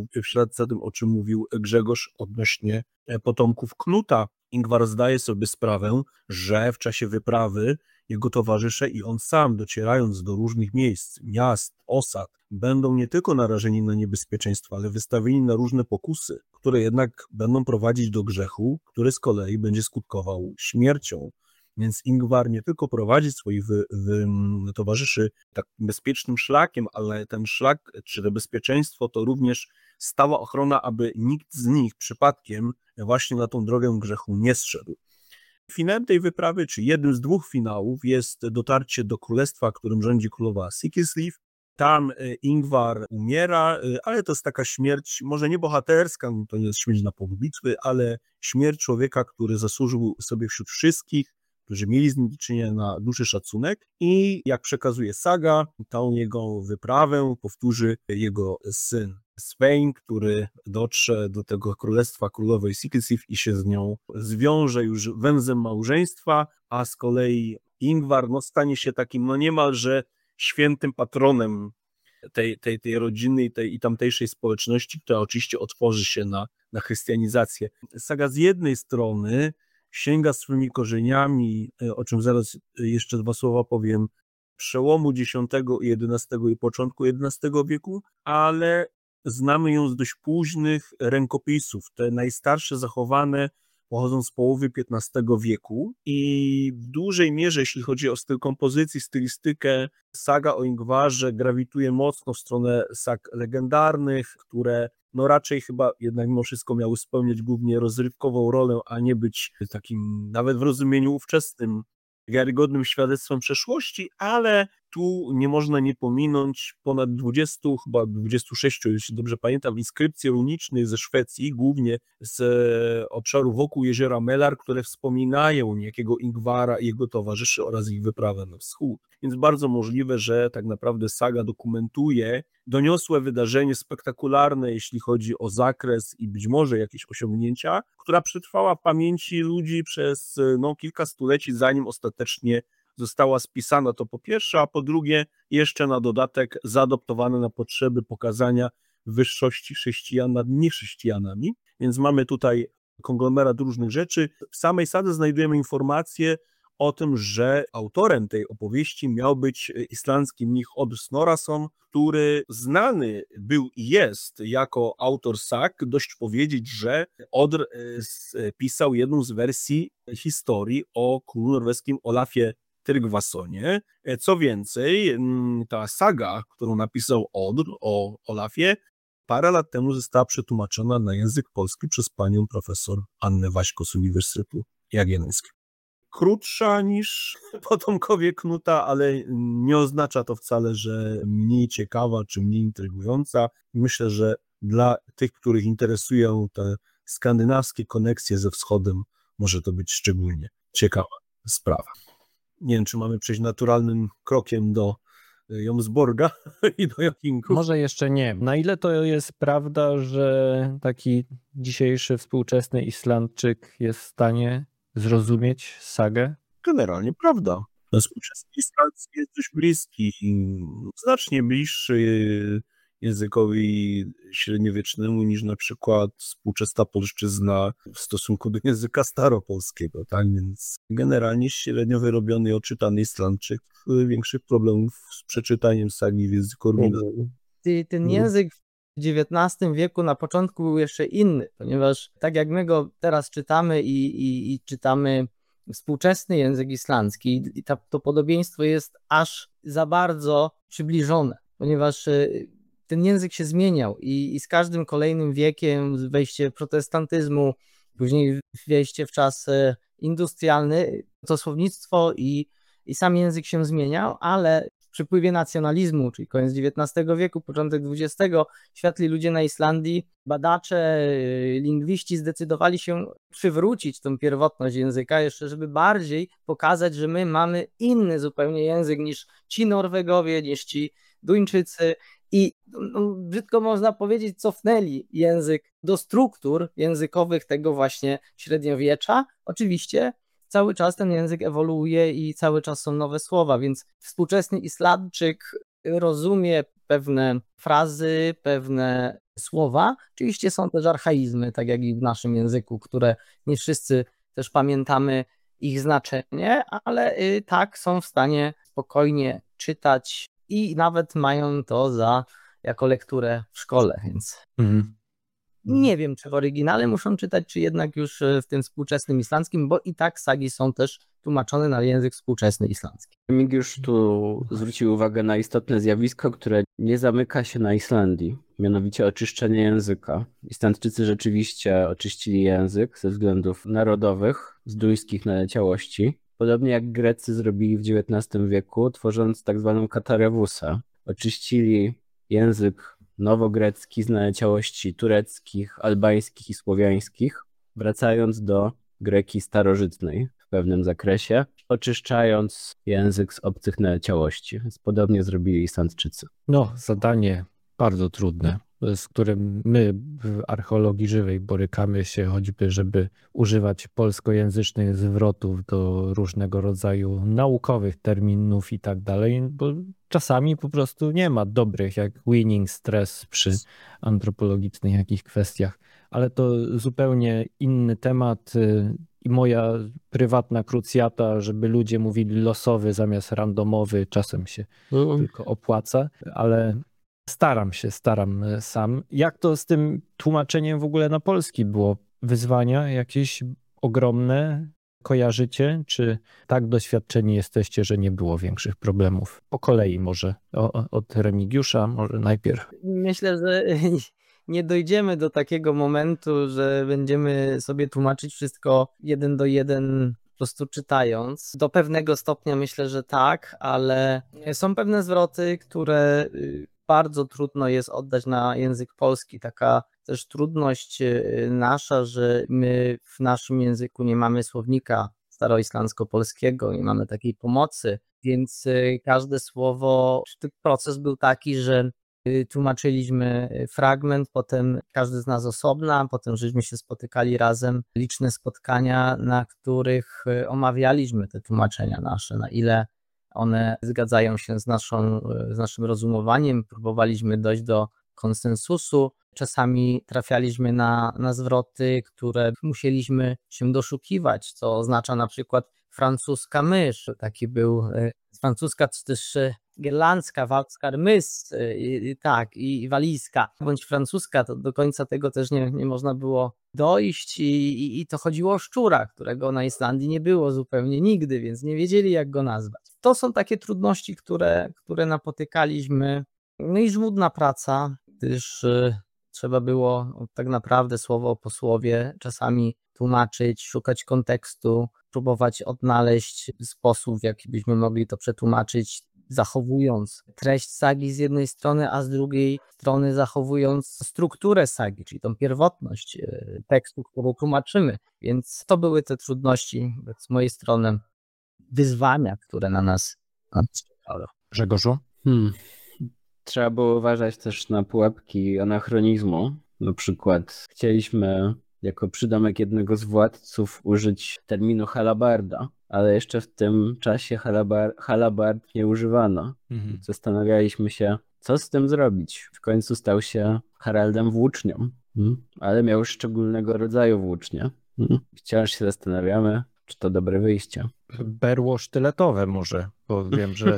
o czym mówił Grzegorz odnośnie potomków Knuta. Ingvar zdaje sobie sprawę, że w czasie wyprawy jego towarzysze i on sam, docierając do różnych miejsc, miast, osad, będą nie tylko narażeni na niebezpieczeństwo, ale wystawieni na różne pokusy, które jednak będą prowadzić do grzechu, który z kolei będzie skutkował śmiercią. Więc Ingvar nie tylko prowadzi swoich towarzyszy tak bezpiecznym szlakiem, ale ten szlak, czy to bezpieczeństwo, to również stała ochrona, aby nikt z nich przypadkiem właśnie na tą drogę grzechu nie zszedł. Finałem tej wyprawy, czy jednym z dwóch finałów, jest dotarcie do królestwa, którym rządzi królowa Sigisliv. Tam Ingvar umiera, ale to jest taka śmierć, może nie bohaterska, to nie jest śmierć na polu bitwy, ale śmierć człowieka, który zasłużył sobie wśród wszystkich, którzy mieli z nim do czynienia na duży szacunek i jak przekazuje saga, tą jego wyprawę powtórzy jego syn Svein, który dotrze do tego królestwa królowej Sigisliv i się z nią zwiąże już węzłem małżeństwa, a z kolei Ingvar stanie się takim niemalże świętym patronem tej rodziny i tamtejszej społeczności, która oczywiście otworzy się na chrystianizację. Saga z jednej strony sięga swymi korzeniami, o czym zaraz jeszcze dwa słowa powiem, przełomu X i XI i początku XI wieku, ale znamy ją z dość późnych rękopisów. Te najstarsze zachowane pochodzą z połowy XV wieku i w dużej mierze, jeśli chodzi o styl kompozycji, stylistykę, saga o Ingvarze grawituje mocno w stronę sag legendarnych, które raczej chyba jednak mimo wszystko miały spełniać głównie rozrywkową rolę, a nie być takim, nawet w rozumieniu ówczesnym, wiarygodnym świadectwem przeszłości, ale tu nie można nie pominąć ponad 20, chyba 26, jeśli dobrze pamiętam, inskrypcji runicznych ze Szwecji, głównie z obszaru wokół jeziora Melar, które wspominają niejakiego Ingvara i jego towarzyszy oraz ich wyprawę na wschód. Więc bardzo możliwe, że tak naprawdę saga dokumentuje doniosłe wydarzenie spektakularne, jeśli chodzi o zakres i być może jakieś osiągnięcia, która przetrwała w pamięci ludzi przez kilka stuleci, zanim ostatecznie została spisana, to po pierwsze, a po drugie jeszcze na dodatek zaadoptowane na potrzeby pokazania wyższości chrześcijan nad niechrześcijanami. Więc mamy tutaj konglomerat różnych rzeczy. W samej sadze znajdujemy informacje o tym, że autorem tej opowieści miał być islandzki mnich Odr Snorrason, który znany był i jest jako autor sag. Dość powiedzieć, że Odr pisał jedną z wersji historii o królu norweskim Olafie Tryggvasonie. Co więcej, ta saga, którą napisał Odr o Olafie, parę lat temu została przetłumaczona na język polski przez panią profesor Annę Waśko z Uniwersytetu Jagiellońskiego. Krótsza niż Potomkowie Knuta, ale nie oznacza to wcale, że mniej ciekawa czy mniej intrygująca. Myślę, że dla tych, których interesują te skandynawskie koneksje ze wschodem, może to być szczególnie ciekawa sprawa. Nie wiem, czy mamy przejść naturalnym krokiem do Jomsborga i do Jokinków. Może jeszcze nie. Na ile to jest prawda, że taki dzisiejszy współczesny Islandczyk jest w stanie zrozumieć sagę? Generalnie prawda. Współczesny islandzki jest dość bliski, znacznie bliższy językowi średniowiecznemu niż na przykład współczesna polszczyzna w stosunku do języka staropolskiego, tak? Więc generalnie średnio wyrobiony i oczytany Islandczyk większych problemów z przeczytaniem sagi w języku oryginalnym. Ten język w XIX wieku na początku był jeszcze inny, ponieważ tak jak my go teraz czytamy i czytamy współczesny język islandzki, i to podobieństwo jest aż za bardzo przybliżone, ponieważ ten język się zmieniał i z każdym kolejnym wiekiem, wejście protestantyzmu, później wejście w czas industrialny, to słownictwo i sam język się zmieniał, ale w przypływie nacjonalizmu, czyli koniec XIX wieku, początek XX, światli ludzie na Islandii, badacze, lingwiści zdecydowali się przywrócić tą pierwotność języka, jeszcze żeby bardziej pokazać, że my mamy inny zupełnie język niż ci Norwegowie, niż ci Duńczycy i brzydko można powiedzieć, cofnęli język do struktur językowych tego właśnie średniowiecza. Oczywiście cały czas ten język ewoluuje i cały czas są nowe słowa, więc współczesny Islandczyk rozumie pewne frazy, pewne słowa. Oczywiście są też archaizmy, tak jak i w naszym języku, które nie wszyscy też pamiętamy ich znaczenie, ale tak są w stanie spokojnie czytać i nawet mają to jako lekturę w szkole, więc nie wiem, czy w oryginale muszą czytać, czy jednak już w tym współczesnym islandzkim, bo i tak sagi są też tłumaczone na język współczesny islandzki. Remigiusz tu zwrócił uwagę na istotne zjawisko, które nie zamyka się na Islandii, mianowicie oczyszczenie języka. Islandczycy rzeczywiście oczyścili język ze względów narodowych, z duńskich naleciałości, podobnie jak Grecy zrobili w XIX wieku, tworząc tak zwaną katarewusę. Oczyścili język nowogrecki z naleciałości tureckich, albańskich i słowiańskich, wracając do greki starożytnej w pewnym zakresie, oczyszczając język z obcych naleciałości. Więc podobnie zrobili Islandczycy. No, zadanie bardzo trudne, z którym my w archeologii żywej borykamy się choćby, żeby używać polskojęzycznych zwrotów do różnego rodzaju naukowych terminów i tak dalej, bo czasami po prostu nie ma dobrych jak winning stress przy antropologicznych jakichś kwestiach, ale to zupełnie inny temat i moja prywatna krucjata, żeby ludzie mówili losowy zamiast randomowy, czasem się tylko opłaca, ale staram sam. Jak to z tym tłumaczeniem w ogóle na polski było? Wyzwania jakieś ogromne kojarzycie? Czy tak doświadczeni jesteście, że nie było większych problemów? Po kolei może od Remigiusza, może najpierw. Myślę, że nie dojdziemy do takiego momentu, że będziemy sobie tłumaczyć wszystko 1 do 1 po prostu czytając. Do pewnego stopnia myślę, że tak, ale są pewne zwroty, które bardzo trudno jest oddać na język polski. Taka też trudność nasza, że my w naszym języku nie mamy słownika staroislandzko-polskiego, nie mamy takiej pomocy, więc każde słowo, ten proces był taki, że tłumaczyliśmy fragment, potem każdy z nas osobna, potem żeśmy się spotykali razem, liczne spotkania, na których omawialiśmy te tłumaczenia nasze, na ile one zgadzają się z naszym rozumowaniem, próbowaliśmy dojść do konsensusu, czasami trafialiśmy na zwroty, które musieliśmy się doszukiwać, co oznacza na przykład francuska mysz, taki był francuska, czy też gerlandzka, walskar mys, i walijska, bądź francuska, to do końca tego też nie można było dojść i to chodziło o szczura, którego na Islandii nie było zupełnie nigdy, więc nie wiedzieli, jak go nazwać. To są takie trudności, które napotykaliśmy. No i żmudna praca, gdyż trzeba było tak naprawdę słowo po słowie czasami tłumaczyć, szukać kontekstu, próbować odnaleźć sposób, w jaki byśmy mogli to przetłumaczyć zachowując treść sagi z jednej strony, a z drugiej strony zachowując strukturę sagi, czyli tą pierwotność tekstu, którą tłumaczymy. Więc to były te trudności z mojej strony, wyzwania, które na nas czekały. Grzegorzu? Trzeba było uważać też na pułapki anachronizmu. Na przykład chcieliśmy jako przydomek jednego z władców użyć terminu halabarda, ale jeszcze w tym czasie halabard nie używano. Zastanawialiśmy się, co z tym zrobić. W końcu stał się Haraldem Włócznią, ale miał szczególnego rodzaju włócznie. Wciąż się zastanawiamy, czy to dobre wyjście. Berło sztyletowe może, bo wiem, że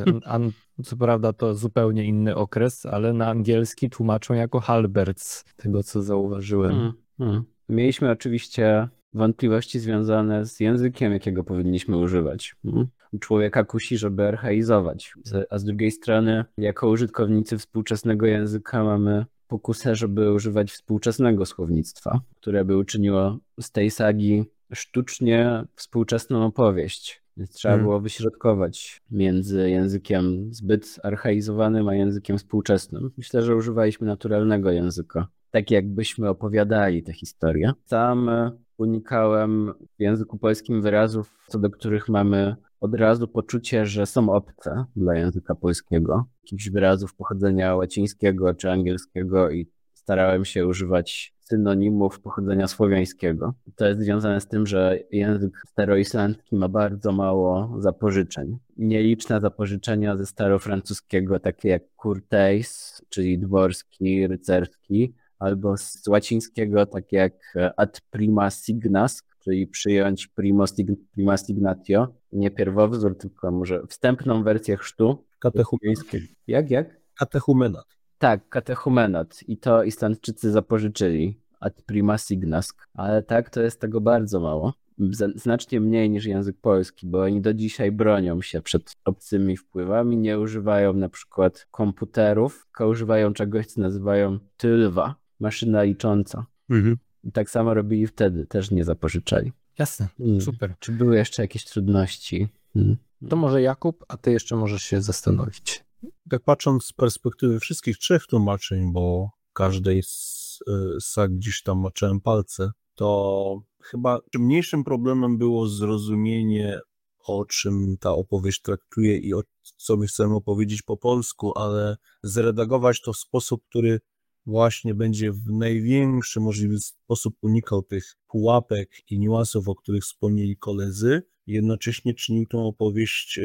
co prawda to zupełnie inny okres, ale na angielski tłumaczą jako halberd, z tego co zauważyłem. Mieliśmy oczywiście wątpliwości związane z językiem, jakiego powinniśmy używać. Człowieka kusi, żeby archaizować, a z drugiej strony jako użytkownicy współczesnego języka mamy pokusę, żeby używać współczesnego słownictwa, które by uczyniło z tej sagi sztucznie współczesną opowieść. Więc trzeba było wyśrodkować między językiem zbyt archaizowanym, a językiem współczesnym. Myślę, że używaliśmy naturalnego języka, tak jakbyśmy opowiadali tę historię. Sam unikałem w języku polskim wyrazów, co do których mamy od razu poczucie, że są obce dla języka polskiego. Jakichś wyrazów pochodzenia łacińskiego czy angielskiego i starałem się używać synonimów pochodzenia słowiańskiego. To jest związane z tym, że język staroislandzki ma bardzo mało zapożyczeń. Nieliczne zapożyczenia ze starofrancuskiego, takie jak courteis, czyli dworski, rycerski, albo z łacińskiego, takie jak ad prima signas, czyli przyjąć prima signatio, nie pierwowzór, tylko może wstępną wersję chrztu. Katechumenat. Jak? Katechumenat. Tak, katechumenat. I to Islandczycy zapożyczyli ad prima signas, ale tak, to jest tego bardzo mało. Znacznie mniej niż język polski, bo oni do dzisiaj bronią się przed obcymi wpływami, nie używają na przykład komputerów, tylko używają czegoś, co nazywają tylwa, maszyna licząca. I tak samo robili wtedy, też nie zapożyczali. Jasne, super. Czy były jeszcze jakieś trudności? To może Jakub, a ty jeszcze możesz się zastanowić. Tak patrząc z perspektywy wszystkich trzech tłumaczeń, bo każdej z sag gdzieś tam maczałem palce, to chyba mniejszym problemem było zrozumienie, o czym ta opowieść traktuje i o co my chcemy opowiedzieć po polsku, ale zredagować to w sposób, który właśnie będzie w największy możliwy sposób unikał tych pułapek i niuansów, o których wspomnieli koledzy, jednocześnie czynił tą opowieść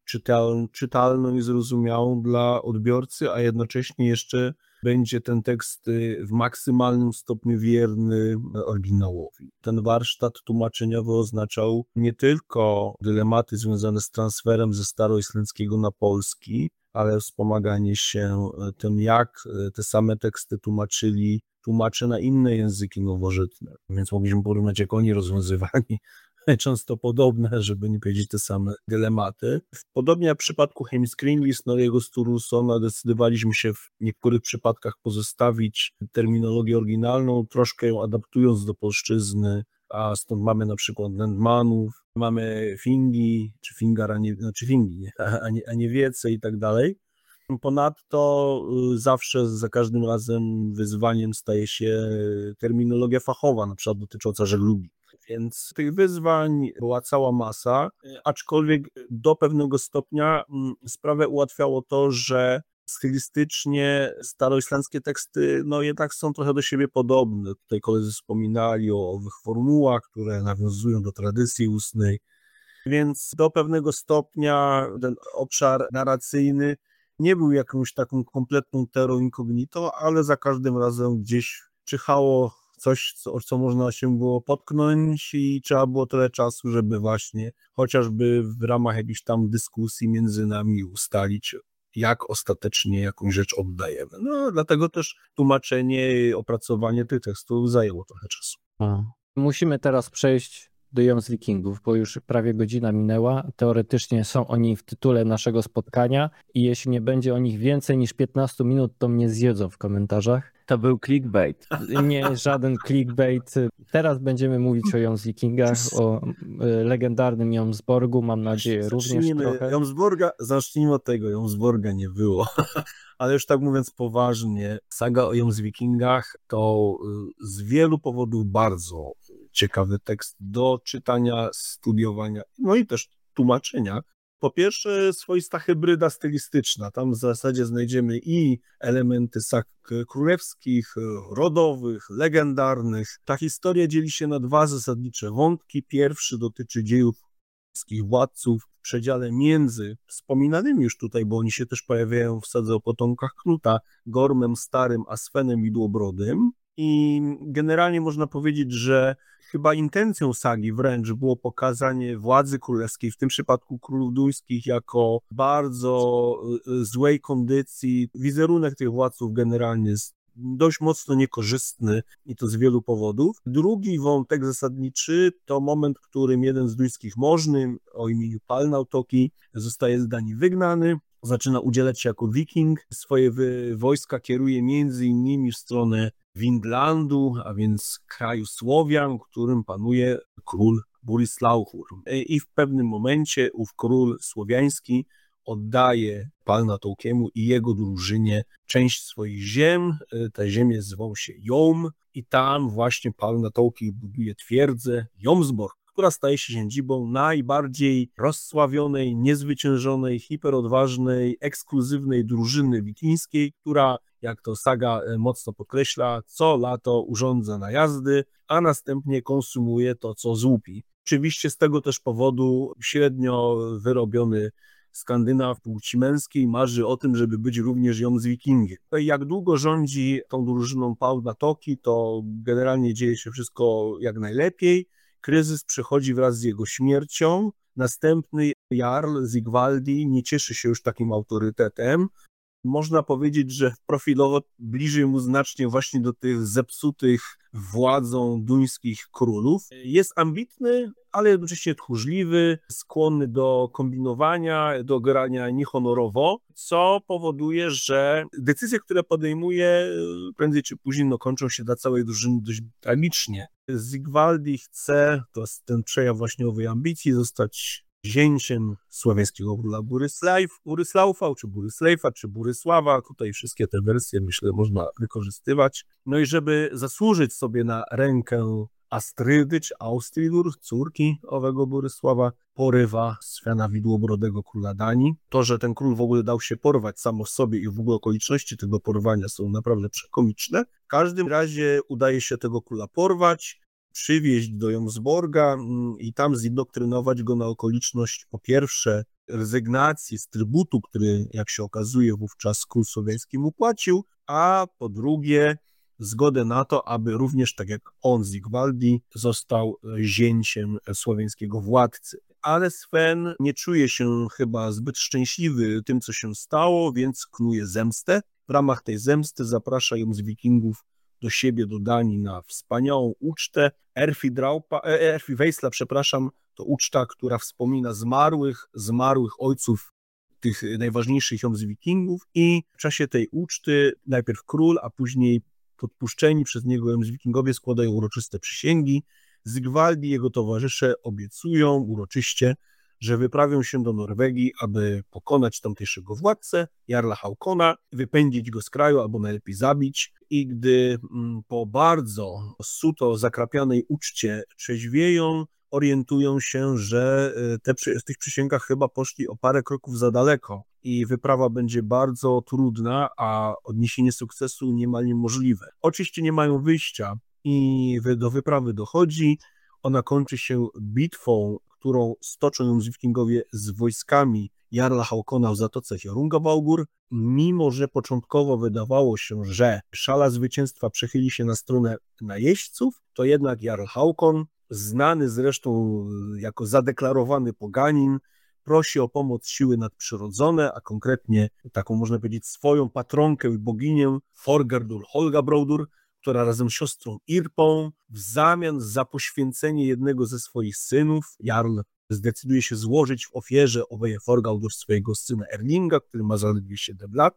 czytalną i zrozumiałą dla odbiorcy, a jednocześnie jeszcze będzie ten tekst w maksymalnym stopniu wierny oryginałowi. Ten warsztat tłumaczeniowy oznaczał nie tylko dylematy związane z transferem ze staroislandzkiego na polski, ale wspomaganie się tym, jak te same teksty tłumaczyli tłumacze na inne języki nowożytne. Więc mogliśmy porównać, jak oni rozwiązywali często podobne, żeby nie powiedzieć te same dylematy. Podobnie jak w przypadku Heimskringli i Snorriego Sturlusona decydowaliśmy się w niektórych przypadkach pozostawić terminologię oryginalną, troszkę ją adaptując do polszczyzny, a stąd mamy na przykład Nendmanów, mamy Fingi, czy Fingar, a nie wiece i tak dalej. Ponadto zawsze za każdym razem wyzwaniem staje się terminologia fachowa, na przykład dotycząca żeglugi. Więc tych wyzwań była cała masa, aczkolwiek do pewnego stopnia sprawę ułatwiało to, że stylistycznie staroislandzkie teksty jednak są trochę do siebie podobne. Tutaj koledzy wspominali o owych formułach, które nawiązują do tradycji ustnej, więc do pewnego stopnia ten obszar narracyjny nie był jakąś taką kompletną terrą incognito, ale za każdym razem gdzieś czyhało coś, co można się było potknąć i trzeba było tyle czasu, żeby właśnie chociażby w ramach jakichś tam dyskusji między nami ustalić, jak ostatecznie jakąś rzecz oddajemy. Dlatego też tłumaczenie i opracowanie tych tekstów zajęło trochę czasu. Musimy teraz przejść do Jom z Wikingów, bo już prawie godzina minęła. Teoretycznie są oni w tytule naszego spotkania i jeśli nie będzie o nich więcej niż 15 minut, to mnie zjedzą w komentarzach. To był clickbait. Nie, żaden clickbait. Teraz będziemy mówić o Jomsvikingach, o legendarnym Jomsborgu, mam nadzieję również trochę. Zacznijmy od tego, Jomsborga nie było. Ale już tak mówiąc poważnie, saga o Jomsvikingach to z wielu powodów bardzo ciekawy tekst do czytania, studiowania, no i też tłumaczenia. Po pierwsze, swoista hybryda stylistyczna. Tam w zasadzie znajdziemy i elementy sag królewskich, rodowych, legendarnych. Ta historia dzieli się na dwa zasadnicze wątki. Pierwszy dotyczy dziejów wszystkich władców w przedziale między wspominanymi już tutaj, bo oni się też pojawiają w sadze o potomkach Knuta, Gormem Starym a Svenem Widłobrodym. I generalnie można powiedzieć, że chyba intencją sagi wręcz było pokazanie władzy królewskiej, w tym przypadku królów duńskich, jako bardzo złej kondycji. Wizerunek tych władców generalnie jest dość mocno niekorzystny i to z wielu powodów. Drugi wątek zasadniczy to moment, w którym jeden z duńskich możnych o imieniu Palnautoki zostaje z Danii wygnany, zaczyna udzielać się jako wiking. Swoje wojska kieruje między innymi w stronę Windlandu, a więc kraju Słowian, którym panuje król Burisłauchur. I w pewnym momencie ów król słowiański oddaje Palnatokiemu i jego drużynie część swoich ziem. Te ziemie zwą się Jom i tam właśnie Palnatoki buduje twierdzę Jomsborg, która staje się siedzibą najbardziej rozsławionej, niezwyciężonej, hiperodważnej, ekskluzywnej drużyny wikińskiej, która, jak to saga mocno podkreśla, co lato urządza najazdy, a następnie konsumuje to, co złupi. Oczywiście z tego też powodu średnio wyrobiony Skandynaw płci męskiej marzy o tym, żeby być również Jomsvikingiem. Jak długo rządzi tą drużyną Palnatoki, to generalnie dzieje się wszystko jak najlepiej. Kryzys przychodzi wraz z jego śmiercią. Następny jarl Sigvaldi nie cieszy się już takim autorytetem. Można powiedzieć, że profilowo bliżej mu znacznie właśnie do tych zepsutych władzą duńskich królów. Jest ambitny, ale jednocześnie tchórzliwy, skłonny do kombinowania, do grania niehonorowo, co powoduje, że decyzje, które podejmuje, prędzej czy później kończą się dla całej drużyny dość tragicznie. Sigvaldi chce, to jest ten przejaw właśnie owej ambicji, zostać zięciem słowiańskiego króla Borysława, czy Borysława. Tutaj wszystkie te wersje, myślę, można wykorzystywać. No i żeby zasłużyć sobie na rękę Astrydy, czy Austridur, córki owego Borysława, porywa Svena Widłobrodego, króla Danii. To, że ten król w ogóle dał się porwać samo w sobie i w ogóle okoliczności tego porwania są naprawdę przekomiczne. W każdym razie udaje się tego króla porwać, przywieźć do Jomsborga i tam zindoktrynować go na okoliczność, po pierwsze, rezygnacji z trybutu, który, jak się okazuje, wówczas król słowiański mu płacił, a po drugie, zgodę na to, aby również, tak jak on, Sigvaldi, został zięciem słowiańskiego władcy. Ale Sven nie czuje się chyba zbyt szczęśliwy tym, co się stało, więc knuje zemstę. W ramach tej zemsty zaprasza Jomsvikingów do siebie, do Danii, na wspaniałą ucztę. Erfiweisla, to uczta, która wspomina zmarłych ojców tych najważniejszych Jomsvikingów i w czasie tej uczty najpierw król, a później podpuszczeni przez niego Jomsvikingowie składają uroczyste przysięgi. Sigvaldi i jego towarzysze obiecują uroczyście, że wyprawią się do Norwegii, aby pokonać tamtejszego władcę, Jarla Haukona, wypędzić go z kraju albo najlepiej zabić. I gdy po bardzo suto zakrapianej uczcie trzeźwieją, orientują się, że w tych przysięgach chyba poszli o parę kroków za daleko i wyprawa będzie bardzo trudna, a odniesienie sukcesu niemal niemożliwe. Oczywiście nie mają wyjścia i do wyprawy dochodzi. Ona kończy się bitwą, którą stoczą Jomsvikingowie z wojskami Jarla Haukona w zatoce Hjörungavágur. Mimo że początkowo wydawało się, że szala zwycięstwa przechyli się na stronę najeźdźców, to jednak Jarl Haukon, znany zresztą jako zadeklarowany poganin, prosi o pomoc siły nadprzyrodzone, a konkretnie taką, można powiedzieć, swoją patronkę i boginię Þorgerður Holgabróður, która razem z siostrą Irpą w zamian za poświęcenie jednego ze swoich synów, Jarl zdecyduje się złożyć w ofierze owej Þorgerður swojego syna Erlinga, który ma zaledwie 7 lat.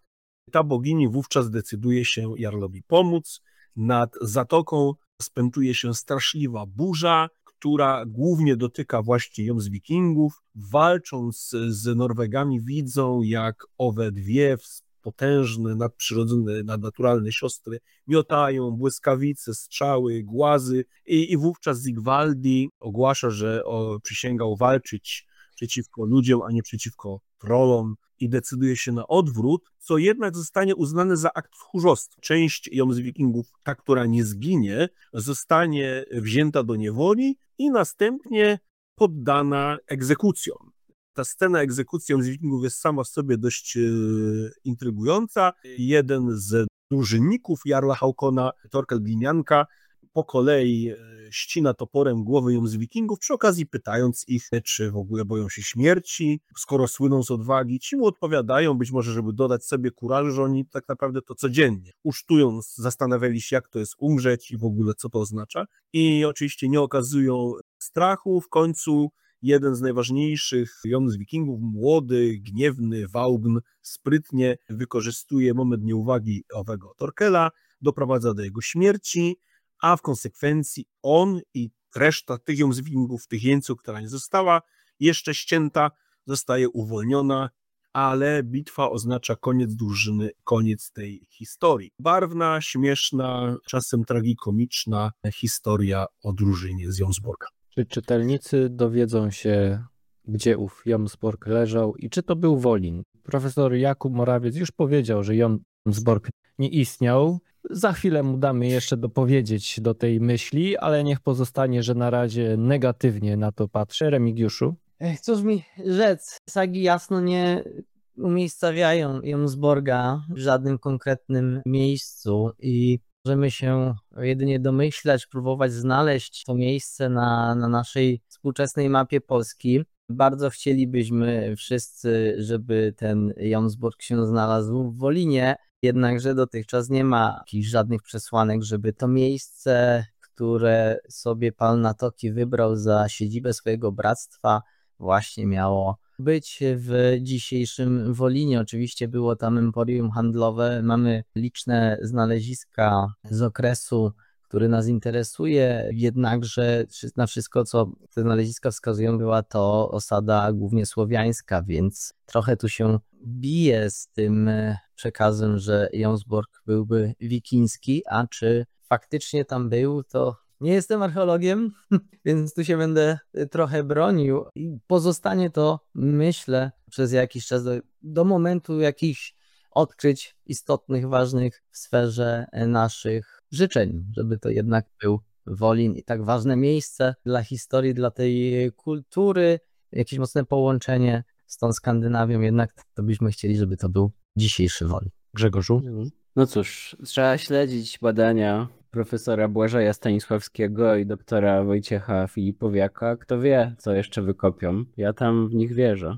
Ta bogini wówczas decyduje się Jarlowi pomóc. Nad zatoką spętuje się straszliwa burza, która głównie dotyka właśnie ją z Wikingów. Walcząc z Norwegami widzą, jak owe dwie potężne, nadprzyrodzone, nadnaturalne siostry miotają błyskawice, strzały, głazy i wówczas Sigvaldi ogłasza, że przysięgał walczyć przeciwko ludziom, a nie przeciwko trollom i decyduje się na odwrót, co jednak zostanie uznane za akt tchórzostwa. Część z Wikingów, ta, która nie zginie, zostanie wzięta do niewoli i następnie poddana egzekucjom. Ta scena egzekucji z Wikingów jest sama w sobie dość intrygująca. Jeden z drużynników Jarla Haukona, Thorkel Glinianka, po kolei ścina toporem głowy z Wikingów, przy okazji pytając ich, czy w ogóle boją się śmierci, skoro słyną z odwagi. Ci mu odpowiadają, być może żeby dodać sobie kurażu, że oni tak naprawdę to codziennie ucztując zastanawiali się, jak to jest umrzeć i w ogóle co to oznacza. I oczywiście nie okazują strachu. W końcu jeden z najważniejszych z Wikingów, młody, gniewny Waugn, sprytnie wykorzystuje moment nieuwagi owego Thorkela, doprowadza do jego śmierci, a w konsekwencji on i reszta tych Wikingów, tych jeńców, która nie została jeszcze ścięta, zostaje uwolniona, ale bitwa oznacza koniec drużyny, koniec tej historii. Barwna, śmieszna, czasem tragikomiczna historia o drużynie z Jomsborka. Czy czytelnicy dowiedzą się, gdzie ów Jomsbork leżał i czy to był Wolin? Profesor Jakub Morawiec już powiedział, że Jomsbork nie istniał. Za chwilę mu damy jeszcze dopowiedzieć do tej myśli, ale niech pozostanie, że na razie negatywnie na to patrzę. Remigiuszu? Cóż mi rzec, sagi jasno nie umiejscawiają Jomsborga w żadnym konkretnym miejscu i możemy się jedynie domyślać, próbować znaleźć to miejsce na naszej współczesnej mapie Polski. Bardzo chcielibyśmy wszyscy, żeby ten Jomsbork się znalazł w Wolinie, jednakże dotychczas nie ma jakichś żadnych przesłanek, żeby to miejsce, które sobie Pal Natoki wybrał za siedzibę swojego bractwa, właśnie miało być w dzisiejszym Wolinie. Oczywiście było tam emporium handlowe, mamy liczne znaleziska z okresu, który nas interesuje, jednakże na wszystko, co te znaleziska wskazują, była to osada głównie słowiańska, więc trochę tu się bije z tym przekazem, że Jomsbork byłby wikiński, a czy faktycznie tam był, to nie jestem archeologiem, więc tu się będę trochę bronił i pozostanie to, myślę, przez jakiś czas do momentu jakichś odkryć istotnych, ważnych w sferze naszych życzeń, żeby to jednak był Wolin i tak ważne miejsce dla historii, dla tej kultury, jakieś mocne połączenie z tą Skandynawią, jednak to byśmy chcieli, żeby to był dzisiejszy Wolin. Grzegorzu? No cóż, trzeba śledzić badania profesora Błażeja Stanisławskiego i doktora Wojciecha Filipowiaka. Kto wie, co jeszcze wykopią. Ja tam w nich wierzę.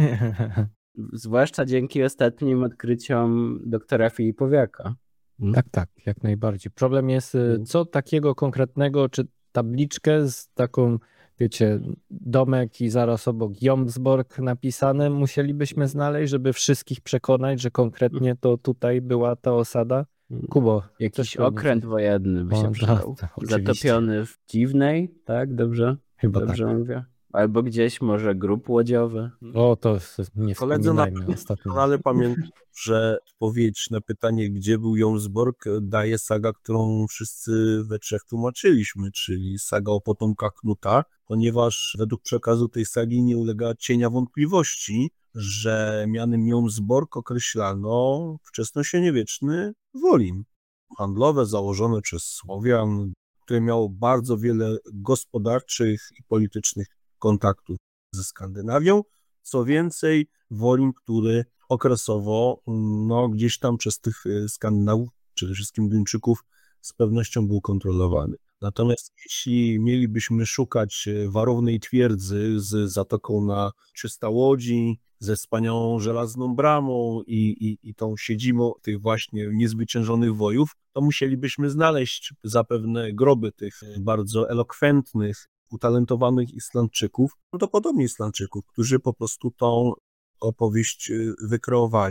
Zwłaszcza dzięki ostatnim odkryciom doktora Filipowiaka. Tak, jak najbardziej. Problem jest, co takiego konkretnego, czy tabliczkę z taką, wiecie, domek i zaraz obok Jomsbork napisane musielibyśmy znaleźć, żeby wszystkich przekonać, że konkretnie to tutaj była ta osada? Kubo. Jakiś okręt wojenny by się przydał. Zatopiony w Dziwnej, tak? Dobrze? Chyba Dobrze tak. mówię? Albo gdzieś może grup łodiowy. O, to nie Koledzy wspominajmy ostatnio. ale pamiętam, że odpowiedź na pytanie, gdzie był Jomsbork, daje saga, którą wszyscy we trzech tłumaczyliśmy, czyli saga o potomkach Knuta, ponieważ według przekazu tej sagi nie ulega cienia wątpliwości, że mianem Jomsbork określano wczesnośredniowieczny Wolin. Handlowe założone przez Słowian, które miało bardzo wiele gospodarczych i politycznych kontaktów ze Skandynawią. Co więcej, Wolin, który okresowo gdzieś tam przez tych Skandynawów, przede wszystkim Duńczyków, z pewnością był kontrolowany. Natomiast jeśli mielibyśmy szukać warownej twierdzy z zatoką na 300 łodzi, ze wspaniałą żelazną bramą i tą siedzibą tych właśnie niezwyciężonych wojów, to musielibyśmy znaleźć zapewne groby tych bardzo elokwentnych, utalentowanych Islandczyków, prawdopodobnie Islandczyków, którzy po prostu tą opowieść wykreowali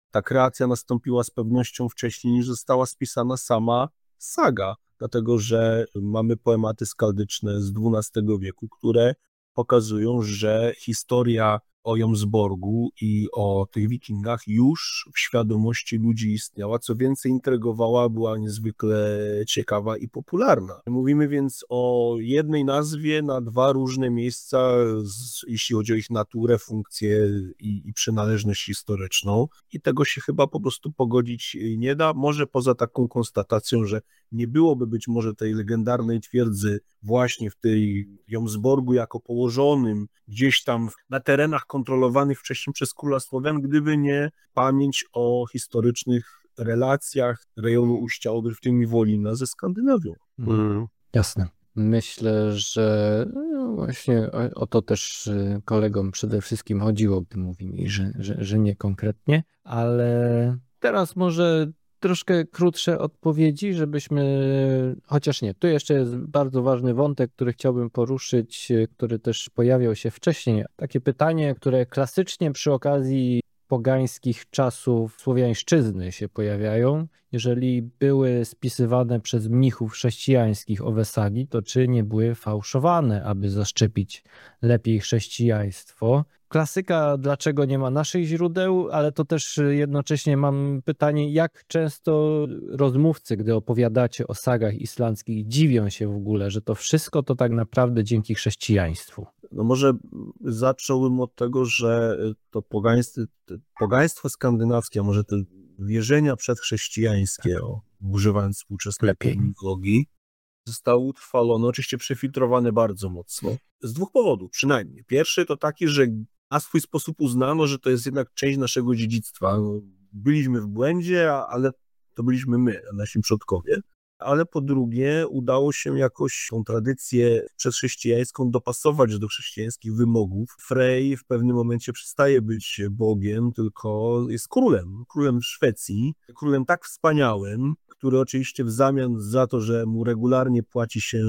Ta kreacja nastąpiła z pewnością wcześniej niż została spisana sama saga, dlatego że mamy poematy skaldyczne z XII wieku, które pokazują, że historia o Jomsborgu i o tych wikingach już w świadomości ludzi istniała, co więcej intrygowała, była niezwykle ciekawa i popularna. Mówimy więc o jednej nazwie na dwa różne miejsca, jeśli chodzi o ich naturę, funkcję i przynależność historyczną i tego się chyba po prostu pogodzić nie da, może poza taką konstatacją, że nie byłoby być może tej legendarnej twierdzy właśnie w tej Jomsborgu jako położonym gdzieś tam na terenach kontrolowanych wcześniej przez króla Słowian, gdyby nie pamięć o historycznych relacjach rejonu Ujścia Odry, w tym i Wolina, ze Skandynawią. Jasne. Myślę, że właśnie o to też kolegom przede wszystkim chodziło, gdy mówili, że nie konkretnie, ale teraz może troszkę krótsze odpowiedzi, żebyśmy, chociaż nie, tu jeszcze jest bardzo ważny wątek, który chciałbym poruszyć, który też pojawiał się wcześniej. Takie pytanie, które klasycznie przy okazji pogańskich czasów słowiańszczyzny się pojawiają. Jeżeli były spisywane przez mnichów chrześcijańskich owe sagi, to czy nie były fałszowane, aby zaszczepić lepiej chrześcijaństwo? Klasyka, dlaczego nie ma naszych źródeł, ale to też jednocześnie mam pytanie, jak często rozmówcy, gdy opowiadacie o sagach islandzkich, dziwią się w ogóle, że to wszystko to tak naprawdę dzięki chrześcijaństwu. No może zacząłbym od tego, że to pogaństwo skandynawskie, a może te wierzenia przedchrześcijańskie, używając współczesnej terminologii, zostały utrwalone, oczywiście przefiltrowane bardzo mocno. Z dwóch powodów przynajmniej. Pierwszy to taki, że na swój sposób uznano, że to jest jednak część naszego dziedzictwa. Byliśmy w błędzie, ale to byliśmy my, nasi przodkowie. Ale po drugie udało się jakoś tą tradycję przedchrześcijańską dopasować do chrześcijańskich wymogów. Frey w pewnym momencie przestaje być Bogiem, tylko jest królem Szwecji, królem tak wspaniałym, który oczywiście w zamian za to, że mu regularnie płaci się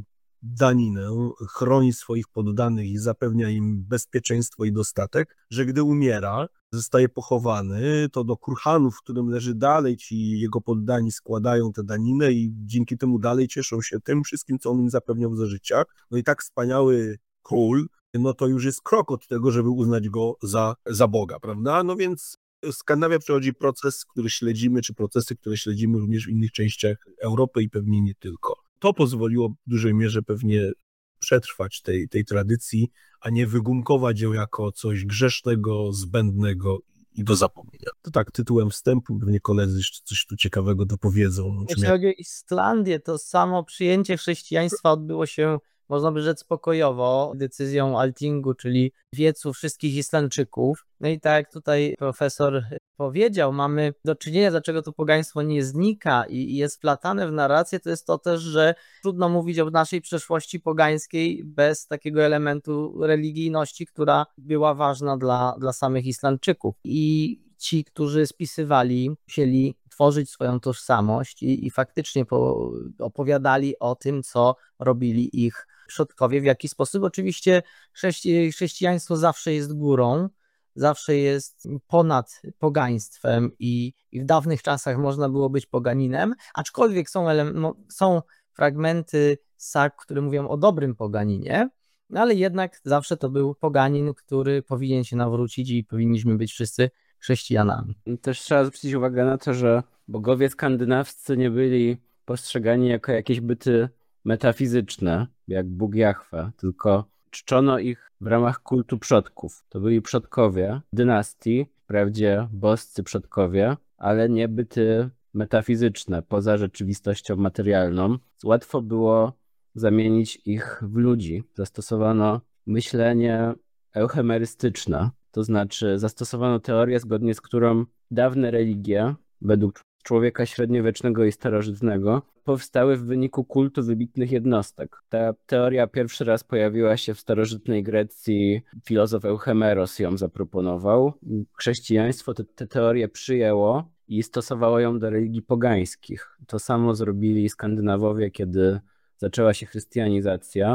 daninę, chroni swoich poddanych i zapewnia im bezpieczeństwo i dostatek, że gdy umiera, zostaje pochowany, to do kurhanów, w którym leży dalej, ci jego poddani składają tę daninę i dzięki temu dalej cieszą się tym wszystkim, co on im zapewniał za życia. No i tak wspaniały król, no to już jest krok od tego, żeby uznać go za Boga, prawda? No więc Skandynawia przechodzi proces, który śledzimy, czy procesy, które śledzimy również w innych częściach Europy i pewnie nie tylko. To pozwoliło w dużej mierze pewnie przetrwać tej tradycji, a nie wygumkować ją jako coś grzesznego, zbędnego i do zapomnienia. To tak, tytułem wstępu, pewnie koledzy jeszcze coś tu ciekawego dopowiedzą. Jeśli chodzi o Islandię, to samo przyjęcie chrześcijaństwa odbyło się, można by rzec, pokojowo, decyzją Altingu, czyli wiecu wszystkich Islandczyków. No i tak jak tutaj profesor powiedział, mamy do czynienia, dlaczego to pogaństwo nie znika i jest wplatane w narrację, to jest to też, że trudno mówić o naszej przeszłości pogańskiej bez takiego elementu religijności, która była ważna dla samych Islandczyków. I ci, którzy spisywali, musieli tworzyć swoją tożsamość i faktycznie opowiadali o tym, co robili ich przodkowie, w jaki sposób. Oczywiście chrześcijaństwo zawsze jest górą, zawsze jest ponad pogaństwem i w dawnych czasach można było być poganinem, aczkolwiek są fragmenty sag, które mówią o dobrym poganinie, ale jednak zawsze to był poganin, który powinien się nawrócić i powinniśmy być wszyscy chrześcijanami. Też trzeba zwrócić uwagę na to, że bogowie skandynawscy nie byli postrzegani jako jakieś byty metafizyczne, jak Bóg Jahwe, tylko czczono ich w ramach kultu przodków. To byli przodkowie dynastii, wprawdzie boscy przodkowie, ale nie byty metafizyczne, poza rzeczywistością materialną. Łatwo było zamienić ich w ludzi. Zastosowano myślenie euchemerystyczne, to znaczy zastosowano teorię, zgodnie z którą dawne religie, według człowieka średniowiecznego i starożytnego, powstały w wyniku kultu wybitnych jednostek. Ta teoria pierwszy raz pojawiła się w starożytnej Grecji, filozof Euchemeros ją zaproponował. Chrześcijaństwo tę teorię przyjęło i stosowało ją do religii pogańskich. To samo zrobili Skandynawowie, kiedy zaczęła się chrystianizacja.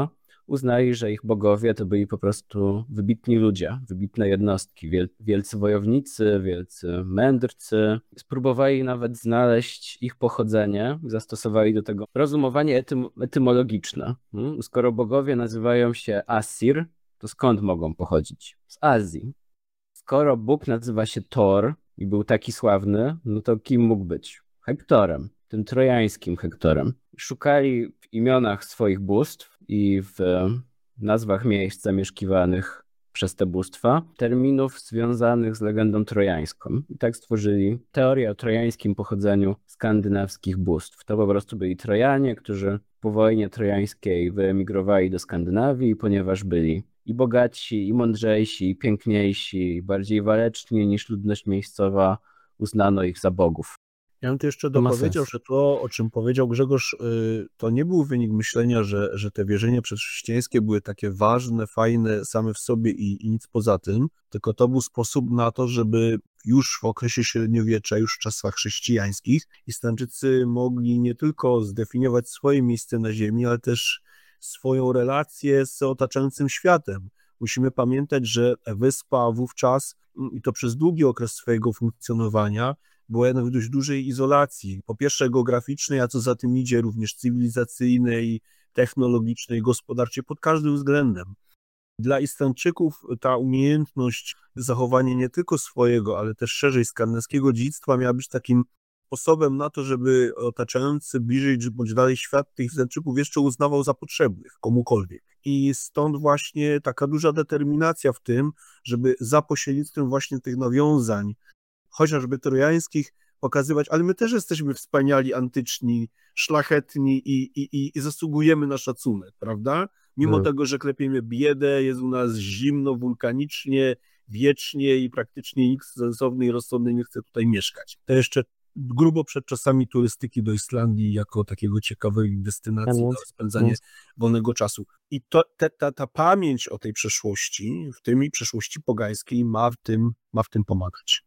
uznali, że ich bogowie to byli po prostu wybitni ludzie, wybitne jednostki, wielcy wojownicy, wielcy mędrcy. Spróbowali nawet znaleźć ich pochodzenie, zastosowali do tego rozumowanie etymologiczne. Skoro bogowie nazywają się Asir, to skąd mogą pochodzić? Z Azji. Skoro Bóg nazywa się Thor i był taki sławny, no to kim mógł być? Hektorem, tym trojańskim Hektorem. Szukali w imionach swoich bóstw i w nazwach miejsc zamieszkiwanych przez te bóstwa terminów związanych z legendą trojańską. I tak stworzyli teorię o trojańskim pochodzeniu skandynawskich bóstw. To po prostu byli Trojanie, którzy po wojnie trojańskiej wyemigrowali do Skandynawii, ponieważ byli i bogatsi, i mądrzejsi, i piękniejsi, i bardziej waleczni niż ludność miejscowa, uznano ich za bogów. Ja bym tu jeszcze To ma dopowiedział, sens. że to, o czym powiedział Grzegorz, to nie był wynik myślenia, że te wierzenia przedchrześcijańskie były takie ważne, fajne same w sobie i nic poza tym, tylko to był sposób na to, żeby już w okresie średniowiecza, już w czasach chrześcijańskich, Islandczycy mogli nie tylko zdefiniować swoje miejsce na ziemi, ale też swoją relację z otaczającym światem. Musimy pamiętać, że wyspa wówczas, i to przez długi okres swojego funkcjonowania, była jednak w dość dużej izolacji. Po pierwsze geograficznej, a co za tym idzie również cywilizacyjnej, technologicznej, gospodarczej, pod każdym względem. Dla Islandczyków ta umiejętność zachowania nie tylko swojego, ale też szerzej skandynawskiego dziedzictwa miała być takim sposobem na to, żeby otaczający bliżej bądź dalej świat tych Islandczyków jeszcze uznawał za potrzebnych komukolwiek. I stąd właśnie taka duża determinacja w tym, żeby za pośrednictwem właśnie tych nawiązań, chociażby trojańskich, pokazywać, ale my też jesteśmy wspaniali, antyczni, szlachetni i zasługujemy na szacunek, prawda? Mimo tego, że klepiemy biedę, jest u nas zimno, wulkanicznie, wiecznie i praktycznie nikt sensowny i rozsądny nie chce tutaj mieszkać. To jeszcze grubo przed czasami turystyki do Islandii jako takiego ciekawej destynacji na spędzanie wolnego czasu. I ta pamięć o tej przeszłości, w tym i przeszłości pogańskiej, ma w tym pomagać.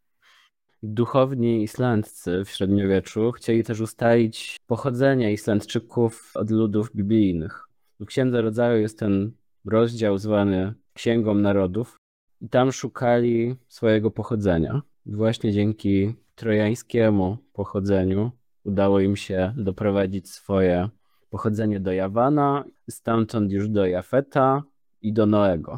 Duchowni islandzcy w średniowieczu chcieli też ustalić pochodzenie Islandczyków od ludów biblijnych. W Księdze Rodzaju jest ten rozdział zwany Księgą Narodów i tam szukali swojego pochodzenia. I właśnie dzięki trojańskiemu pochodzeniu udało im się doprowadzić swoje pochodzenie do Jawana, stamtąd już do Jafeta i do Noego.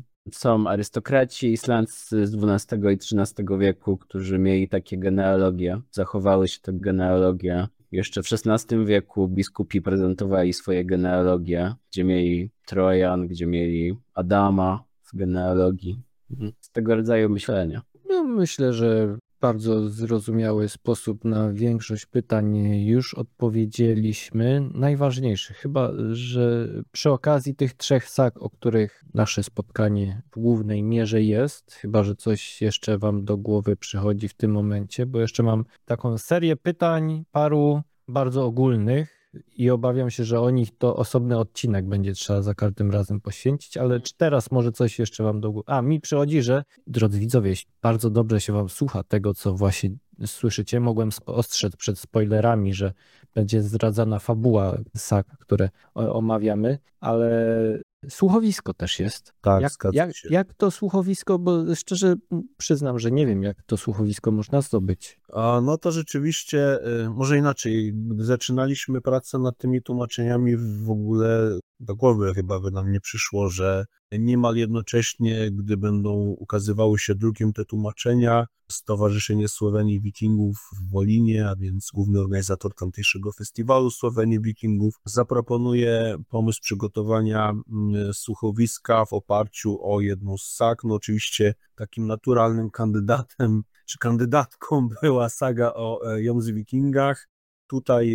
Są arystokraci islandzcy z XII i XIII wieku, którzy mieli takie genealogie. Zachowały się te genealogie. Jeszcze w XVI wieku biskupi prezentowali swoje genealogie, gdzie mieli Trojan, gdzie mieli Adama z genealogii. Z tego rodzaju myślenia. No, myślę, że w bardzo zrozumiały sposób na większość pytań już odpowiedzieliśmy. Najważniejsze chyba, że przy okazji tych 3 sag, o których nasze spotkanie w głównej mierze jest, chyba że coś jeszcze wam do głowy przychodzi w tym momencie, bo jeszcze mam taką serię pytań, paru bardzo ogólnych i obawiam się, że o nich to osobny odcinek będzie trzeba za każdym razem poświęcić, ale czy teraz może coś jeszcze wam do głowy? Mi przychodzi, że drodzy widzowie, bardzo dobrze się wam słucha tego, co właśnie słyszycie. Mogłem ostrzec przed spoilerami, że będzie zdradzana fabuła sag, które omawiamy, ale słuchowisko też jest. Tak, zgadza się. Jak to słuchowisko, bo szczerze przyznam, że nie wiem, jak to słuchowisko można zdobyć. No to rzeczywiście, może inaczej, gdy zaczynaliśmy pracę nad tymi tłumaczeniami, w ogóle do głowy chyba by nam nie przyszło, że niemal jednocześnie, gdy będą ukazywały się drukiem te tłumaczenia, Stowarzyszenie Słowenii Wikingów w Wolinie, a więc główny organizator tamtejszego festiwalu Słowenii Wikingów, zaproponuje pomysł przygotowania słuchowiska w oparciu o jedną z sag. No oczywiście takim naturalnym kandydatem czy kandydatką była saga o Jomsvikingach. Tutaj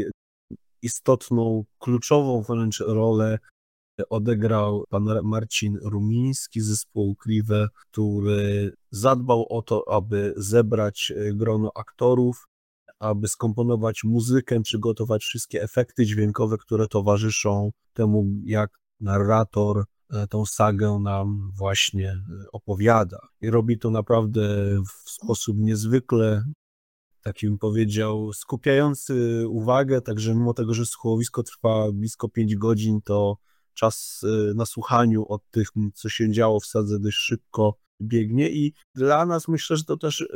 istotną, kluczową wręcz rolę odegrał pan Marcin Rumiński z zespołu Kriwe, który zadbał o to, aby zebrać grono aktorów, aby skomponować muzykę, przygotować wszystkie efekty dźwiękowe, które towarzyszą temu, jak narrator tą sagę nam właśnie opowiada. I robi to naprawdę w sposób niezwykle, taki bym powiedział, skupiający uwagę, także mimo tego, że słuchowisko trwa blisko 5 godzin, to czas na słuchaniu od tych, co się działo w sadze, dość szybko biegnie i dla nas myślę, że to też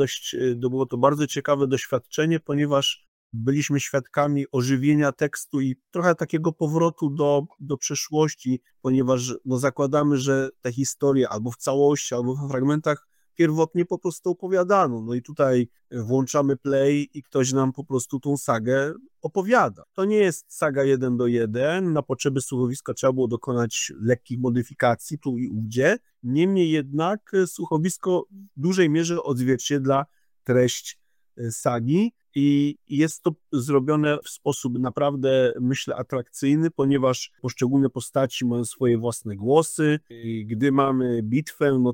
było to bardzo ciekawe doświadczenie, ponieważ byliśmy świadkami ożywienia tekstu i trochę takiego powrotu do przeszłości, ponieważ zakładamy, że te historie albo w całości, albo w fragmentach pierwotnie po prostu opowiadano. No i tutaj włączamy play i ktoś nam po prostu tą sagę opowiada. To nie jest saga 1:1, na potrzeby słuchowiska trzeba było dokonać lekkich modyfikacji tu i ówdzie, niemniej jednak słuchowisko w dużej mierze odzwierciedla treść sagi i jest to zrobione w sposób naprawdę, myślę, atrakcyjny, ponieważ poszczególne postaci mają swoje własne głosy. Gdy mamy bitwę, no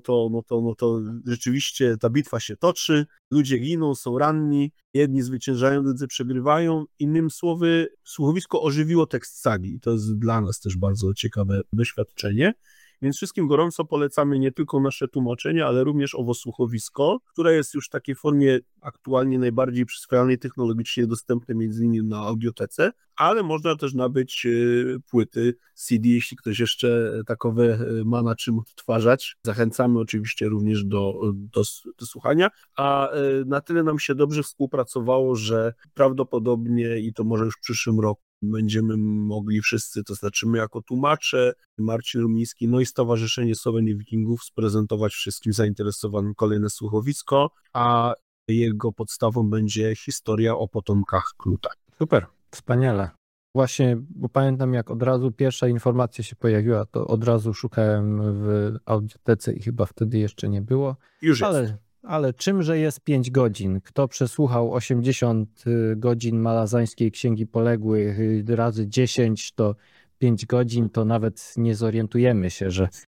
to rzeczywiście ta bitwa się toczy, ludzie giną, są ranni, jedni zwyciężają, drudzy przegrywają. Innymi słowy, słuchowisko ożywiło tekst sagi i to jest dla nas też bardzo ciekawe doświadczenie. Więc wszystkim gorąco polecamy nie tylko nasze tłumaczenie, ale również owo słuchowisko, które jest już w takiej formie aktualnie najbardziej przyswajalnej technologicznie dostępne między innymi na Audiotece, ale można też nabyć płyty CD, jeśli ktoś jeszcze takowe ma na czym odtwarzać. Zachęcamy oczywiście również do słuchania, a na tyle nam się dobrze współpracowało, że prawdopodobnie i to może już w przyszłym roku będziemy mogli wszyscy, to znaczy my jako tłumacze, Marcin Rumiński, no i Stowarzyszenie Słowenie Wikingów sprezentować wszystkim zainteresowanym kolejne słuchowisko, a jego podstawą będzie historia o potomkach Knuta. Super, wspaniale. Właśnie, bo pamiętam jak od razu pierwsza informacja się pojawiła, to od razu szukałem w Audiotece i chyba wtedy jeszcze nie było. Już jest. Ale czymże jest 5 godzin? Kto przesłuchał 80 godzin Malazańskiej Księgi Poległych razy 10, to 5 godzin, to nawet nie zorientujemy się,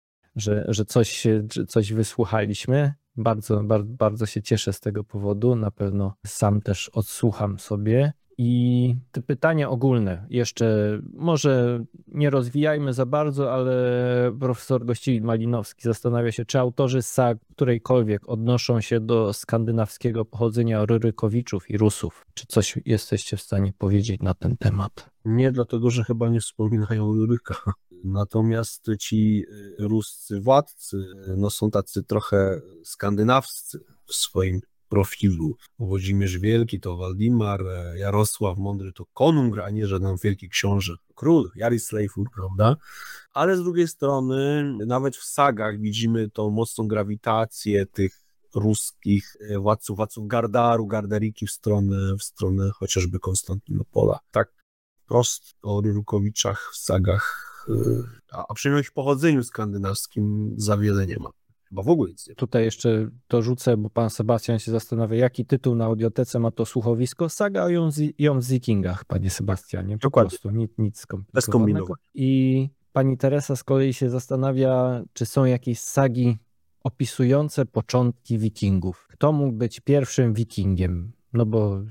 że coś wysłuchaliśmy. Bardzo się cieszę z tego powodu. Na pewno sam też odsłucham sobie. I te pytania ogólne jeszcze może nie rozwijajmy za bardzo, ale profesor Gościwin-Malinowski zastanawia się, czy autorzy sag którejkolwiek odnoszą się do skandynawskiego pochodzenia Rurykowiczów i Rusów. Czy coś jesteście w stanie powiedzieć na ten temat? Nie, dlatego że chyba nie wspominają Ruryka. Natomiast ci ruscy władcy są tacy trochę skandynawscy w swoim profilu. Włodzimierz Wielki to Waldimar, Jarosław Mądry to Konung, a nie żaden wielki książę, król, Jarisleifur, prawda? Ale z drugiej strony nawet w sagach widzimy tą mocną grawitację tych ruskich władców Gardaru, Gardariki w stronę chociażby Konstantynopola. Tak prost o Rurykowiczach w sagach, a przynajmniej w pochodzeniu skandynawskim za wiele nie ma. Chyba w ogóle nic nie. Tutaj jeszcze dorzucę, bo pan Sebastian się zastanawia, jaki tytuł na Audiotece ma to słuchowisko. Saga o Ją z Wikingach, panie Sebastianie. Po Dokładnie. prostu nic Bez skomplikowanego. kombinowania. I pani Teresa z kolei się zastanawia, czy są jakieś sagi opisujące początki Wikingów. Kto mógł być pierwszym Wikingiem? No bo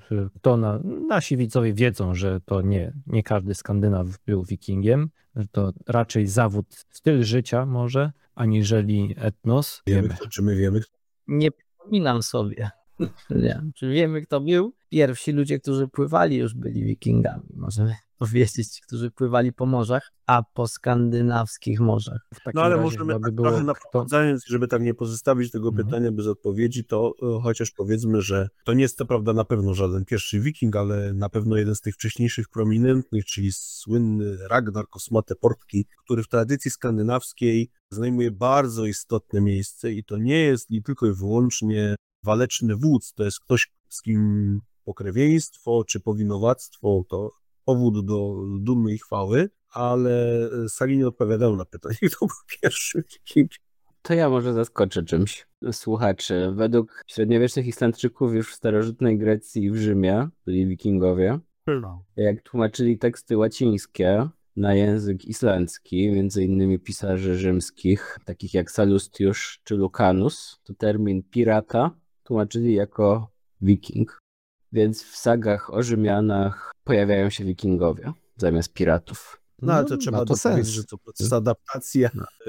nasi widzowie wiedzą, że to nie każdy Skandynaw był Wikingiem, że to raczej zawód, styl życia może, aniżeli etnos. Czy my wiemy? Nie przypominam sobie. Nie. Czy wiemy, kto był? Pierwsi ludzie, którzy pływali, już byli Wikingami. Możemy powiedzieć, którzy pływali po morzach, a po skandynawskich morzach. W takim No ale razie możemy chyba tak było trochę kto... naprowadzając, żeby tak nie pozostawić tego pytania bez odpowiedzi, to chociaż powiedzmy, że to nie jest to prawda na pewno żaden pierwszy wiking, ale na pewno jeden z tych wcześniejszych prominentnych, czyli słynny Ragnar Kosmate Portki, który w tradycji skandynawskiej zajmuje bardzo istotne miejsce i to nie jest nie tylko i wyłącznie waleczny wódz, to jest ktoś, z kim pokrewieństwo czy powinowactwo to powód do dumy i chwały, ale sagi nie odpowiadają na pytanie, kto był pierwszy wiking. To ja może zaskoczę czymś słuchaczy. Według średniowiecznych Islandczyków już w starożytnej Grecji i w Rzymie byli wikingowie. Jak tłumaczyli teksty łacińskie na język islandzki, między innymi pisarzy rzymskich, takich jak Salustiusz czy Lucanus, to termin pirata tłumaczyli jako wiking. Więc w sagach o Rzymianach pojawiają się wikingowie zamiast piratów. No ale to trzeba dopowiedzieć, że to proces adaptacji,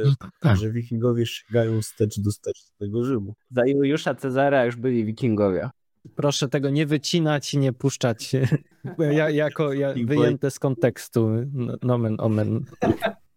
że wikingowie sięgają wstecz do starożytnego Rzymu. Za Juliusza Cezara już byli wikingowie. Proszę tego nie wycinać i nie puszczać wyjęte z kontekstu. Nomen omen.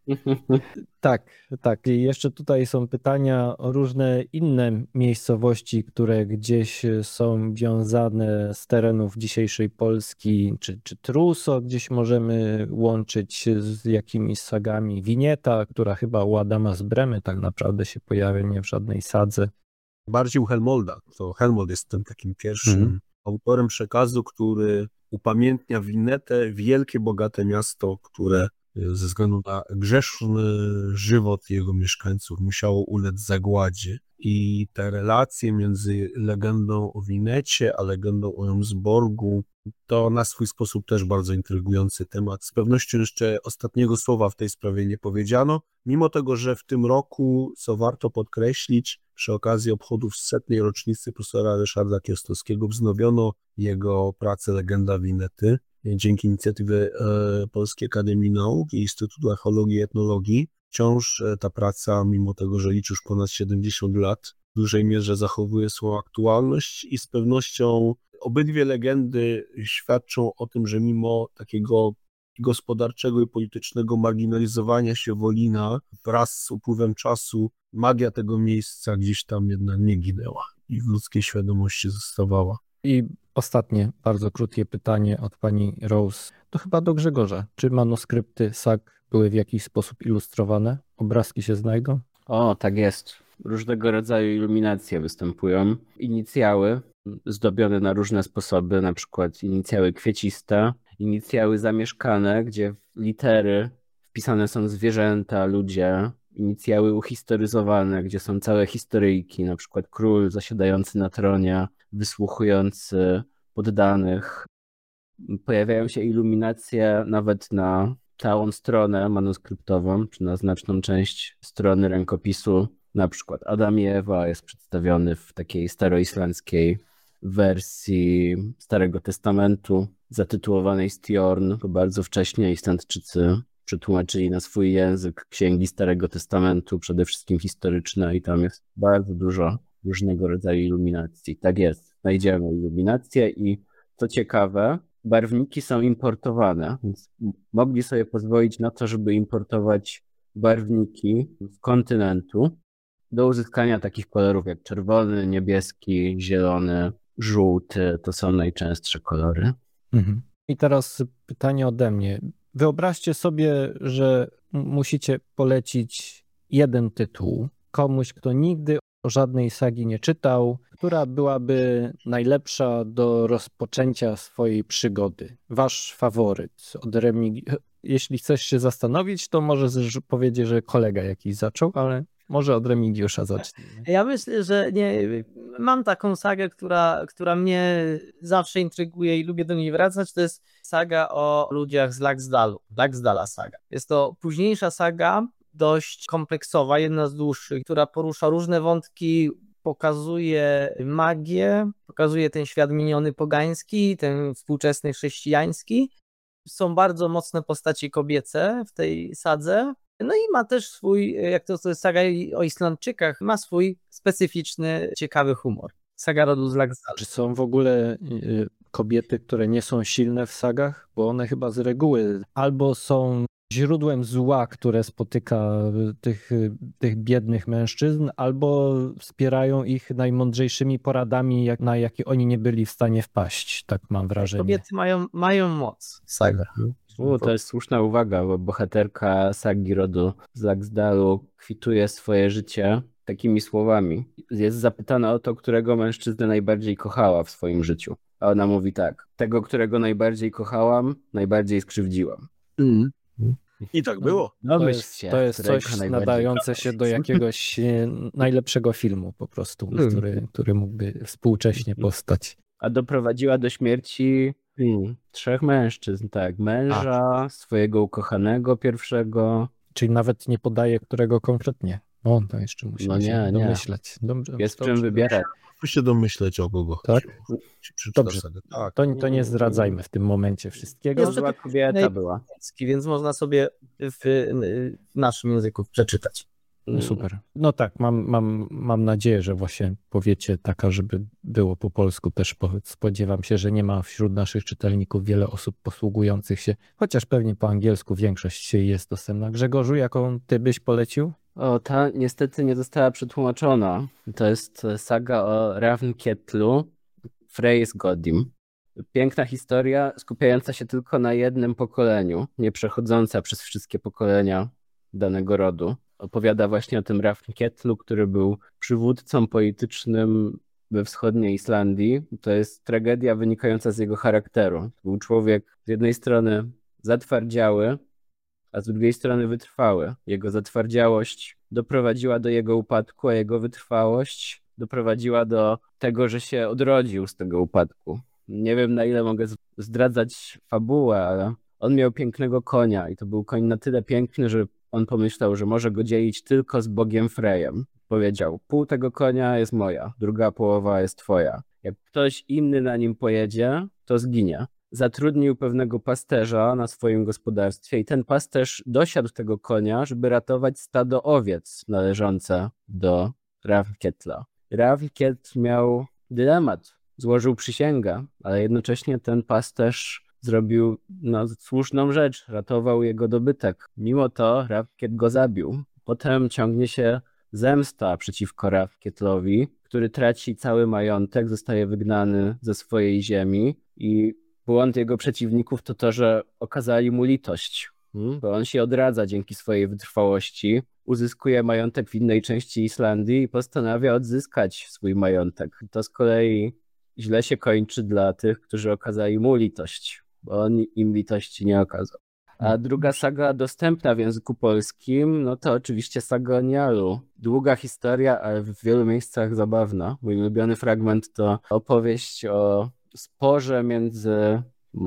Tak. I jeszcze tutaj są pytania o różne inne miejscowości, które gdzieś są wiązane z terenów dzisiejszej Polski, czy Truso gdzieś możemy łączyć z jakimiś sagami. Winieta, która chyba u Adama z Bremy tak naprawdę się pojawia, nie w żadnej sadze. Bardziej u Helmolda. To Helmold jest tym takim pierwszym autorem przekazu, który upamiętnia Winetę, wielkie, bogate miasto, które ze względu na grzeszny żywot jego mieszkańców musiało ulec zagładzie. I te relacje między legendą o Winecie a legendą o Jomsborgu to na swój sposób też bardzo intrygujący temat. Z pewnością jeszcze ostatniego słowa w tej sprawie nie powiedziano, mimo tego, że w tym roku, co warto podkreślić, przy okazji obchodów 100. rocznicy profesora Ryszarda Kiełstowskiego wznowiono jego pracę Legenda Winety dzięki inicjatywie Polskiej Akademii Nauk i Instytutu Archeologii i Etnologii. Wciąż ta praca, mimo tego, że liczy już ponad 70 lat, w dużej mierze zachowuje swoją aktualność i z pewnością obydwie legendy świadczą o tym, że mimo takiego gospodarczego i politycznego marginalizowania się Wolina wraz z upływem czasu magia tego miejsca gdzieś tam jednak nie ginęła i w ludzkiej świadomości zostawała. I ostatnie, bardzo krótkie pytanie od pani Rose. To chyba do Grzegorza. Czy manuskrypty sag były w jakiś sposób ilustrowane? Obrazki się znajdą? O, tak jest. Różnego rodzaju iluminacje występują. Inicjały zdobione na różne sposoby, na przykład inicjały kwieciste, inicjały zamieszkane, gdzie litery wpisane są zwierzęta, ludzie, inicjały uhistoryzowane, gdzie są całe historyjki, na przykład król zasiadający na tronie, wysłuchujący poddanych. Pojawiają się iluminacje nawet na całą stronę manuskryptową, czy na znaczną część strony rękopisu. Na przykład Adam i Ewa jest przedstawiony w takiej staroislandzkiej wersji Starego Testamentu, zatytułowanej Stjorn, bo bardzo wcześnie Islandczycy przetłumaczyli na swój język księgi Starego Testamentu, przede wszystkim historyczne, i tam jest bardzo dużo różnego rodzaju iluminacji. Tak jest, znajdziemy iluminacje i co ciekawe, barwniki są importowane, więc mogli sobie pozwolić na to, żeby importować barwniki z kontynentu do uzyskania takich kolorów jak czerwony, niebieski, zielony, żółty. To są najczęstsze kolory. I teraz pytanie ode mnie. Wyobraźcie sobie, że musicie polecić jeden tytuł komuś, kto nigdy o żadnej sagi nie czytał, która byłaby najlepsza do rozpoczęcia swojej przygody. Wasz faworyt od Jeśli chcesz się zastanowić, to może powiedzieć, że kolega jakiś zaczął, ale może od Remigiusza zacznij. Ja myślę, że mam taką sagę, która mnie zawsze intryguje i lubię do niej wracać. To jest saga o ludziach z Laxdalu. Laxdala saga. Jest to późniejsza saga, dość kompleksowa, jedna z dłuższych, która porusza różne wątki, pokazuje magię, pokazuje ten świat miniony pogański, ten współczesny chrześcijański. Są bardzo mocne postacie kobiece w tej sadze. No i ma też swój, jak to jest saga o Islandczykach, ma swój specyficzny, ciekawy humor. Saga rodu z Laxdala. Czy są w ogóle kobiety, które nie są silne w sagach? Bo one chyba z reguły albo są źródłem zła, które spotyka tych biednych mężczyzn, albo wspierają ich najmądrzejszymi poradami, na jakie oni nie byli w stanie wpaść. Tak mam wrażenie. Kobiety mają moc w sagach. To jest słuszna uwaga, bo bohaterka sagi rodu z Laxdalu kwituje swoje życie takimi słowami. Jest zapytana o to, którego mężczyznę najbardziej kochała w swoim życiu. A ona mówi tak: tego, którego najbardziej kochałam, najbardziej skrzywdziłam. I tak było. To jest coś nadające się do jakiegoś najlepszego filmu po prostu, który mógłby współcześnie powstać. A doprowadziła do śmierci 3 mężczyzn, tak. Męża, swojego ukochanego pierwszego. Czyli nawet nie podaje, którego konkretnie. To jeszcze musimy się domyśleć. Dobrze, jest czym wybierać. Muszę się domyśleć o kogo. Tak? Dobrze. Tak. To nie zdradzajmy w tym momencie wszystkiego. Jest zła kobieta była. Więc można sobie w naszym języku przeczytać. Super. No tak, mam nadzieję, że właśnie powiecie taka, żeby było po polsku też. Spodziewam się, że nie ma wśród naszych czytelników wiele osób posługujących się, chociaż pewnie po angielsku większość jest dostępna. Grzegorzu, jaką ty byś polecił? O, ta niestety nie została przetłumaczona. To jest saga o Ravnkettlu, Freysgodim. Piękna historia, skupiająca się tylko na jednym pokoleniu, nie przechodząca przez wszystkie pokolenia danego rodu. Opowiada właśnie o tym Ravnkettlu, który był przywódcą politycznym we wschodniej Islandii. To jest tragedia wynikająca z jego charakteru. To był człowiek z jednej strony zatwardziały, a z drugiej strony wytrwały. Jego zatwardziałość doprowadziła do jego upadku, a jego wytrwałość doprowadziła do tego, że się odrodził z tego upadku. Nie wiem, na ile mogę zdradzać fabułę, ale on miał pięknego konia i to był koń na tyle piękny, że on pomyślał, że może go dzielić tylko z Bogiem Frejem. Powiedział, pół tego konia jest moja, druga połowa jest twoja. Jak ktoś inny na nim pojedzie, to zginie. Zatrudnił pewnego pasterza na swoim gospodarstwie i ten pasterz dosiadł tego konia, żeby ratować stado owiec należące do Ravnkettla. Ravnkettl miał dylemat. Złożył przysięgę, ale jednocześnie ten pasterz zrobił słuszną rzecz, ratował jego dobytek. Mimo to Ravnkettl go zabił. Potem ciągnie się zemsta przeciwko Ravnkettlowi, który traci cały majątek, zostaje wygnany ze swojej ziemi i błąd jego przeciwników to to, że okazali mu litość, bo on się odradza dzięki swojej wytrwałości, uzyskuje majątek w innej części Islandii i postanawia odzyskać swój majątek. To z kolei źle się kończy dla tych, którzy okazali mu litość, bo on im litości nie okazał. A druga saga dostępna w języku polskim, no to oczywiście saga o Njalu. Długa historia, ale w wielu miejscach zabawna. Mój ulubiony fragment to opowieść o sporze między,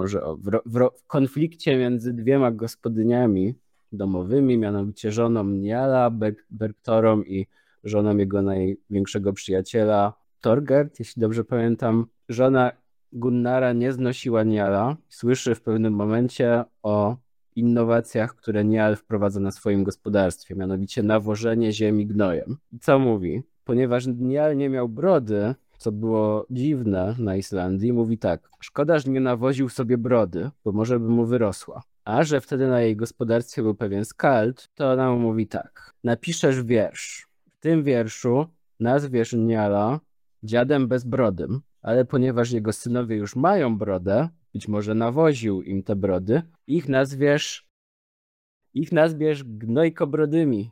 w konflikcie między dwiema gospodyniami domowymi, mianowicie żoną Njala, Bergtorą i żoną jego największego przyjaciela Thorgerd, jeśli dobrze pamiętam. Żona Gunnara nie znosiła Njala. Słyszy w pewnym momencie o innowacjach, które Njal wprowadza na swoim gospodarstwie, mianowicie nawożenie ziemi gnojem. I co mówi? Ponieważ Njal nie miał brody, co było dziwne na Islandii, mówi tak: szkoda, że nie nawoził sobie brody, bo może by mu wyrosła. A że wtedy na jej gospodarstwie był pewien skald, to ona mu mówi tak: napiszesz wiersz. W tym wierszu nazwiesz Njala dziadem bezbrodym, ale ponieważ jego synowie już mają brodę, być może nawoził im te brody, ich nazwiesz gnojkobrodymi.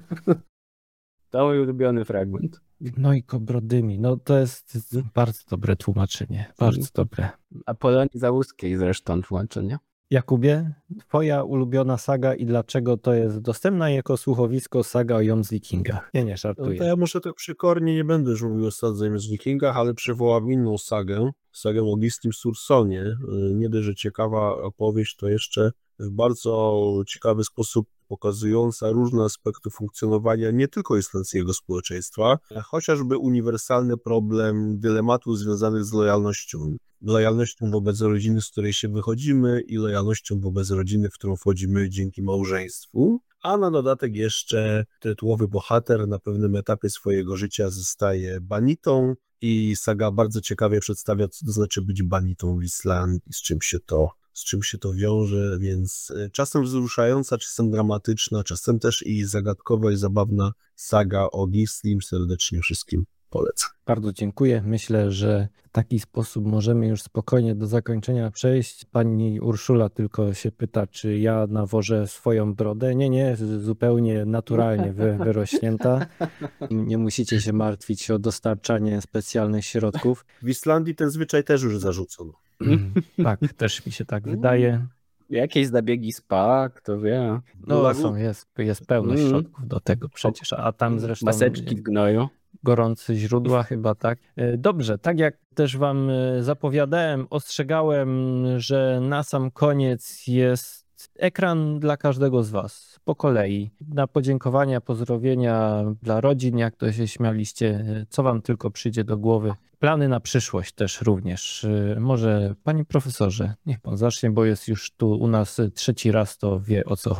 To mój ulubiony fragment. Gnojkobrodymi. No to jest bardzo dobre tłumaczenie. Bardzo dobre. Apolonii Załuskiej zresztą tłumaczenie. Jakubie, twoja ulubiona saga i dlaczego to jest dostępna jako słuchowisko saga o Jomsvikingach? Nie, żartuję. No to ja może tak przykornie nie będę już mówił o sadze z Wikingach, ale przywołam inną sagę o Gislim Sturlusonie. Nie dość, że ciekawa opowieść, to jeszcze w bardzo ciekawy sposób pokazująca różne aspekty funkcjonowania nie tylko islandzkiego społeczeństwa, chociażby uniwersalny problem dylematu związanych z lojalnością. Lojalnością wobec rodziny, z której się wychodzimy i lojalnością wobec rodziny, w którą wchodzimy dzięki małżeństwu. A na dodatek jeszcze tytułowy bohater na pewnym etapie swojego życia zostaje banitą i saga bardzo ciekawie przedstawia, co to znaczy być banitą w Islandii, z czym się to wiąże, więc czasem wzruszająca, czasem dramatyczna, czasem też i zagadkowa i zabawna saga o Gislim. Serdecznie wszystkim polecam. Bardzo dziękuję. Myślę, że w taki sposób możemy już spokojnie do zakończenia przejść. Pani Urszula tylko się pyta, czy ja nawożę swoją brodę. Nie, zupełnie naturalnie wyrośnięta. Nie musicie się martwić o dostarczanie specjalnych środków. W Islandii ten zwyczaj też już zarzucono. Tak, też mi się tak wydaje. Jakieś zabiegi spa, kto wie. No jest pełno środków do tego przecież, a tam zresztą maseczki w gnoju. Gorące źródła chyba, tak. Dobrze, tak jak też wam zapowiadałem, ostrzegałem, że na sam koniec jest ekran dla każdego z was, po kolei. Na podziękowania, pozdrowienia dla rodzin, jak to się śmialiście, co wam tylko przyjdzie do głowy. Plany na przyszłość też również. Może panie profesorze, niech pan zacznie, bo jest już tu u nas trzeci raz, to wie, o co chodzi.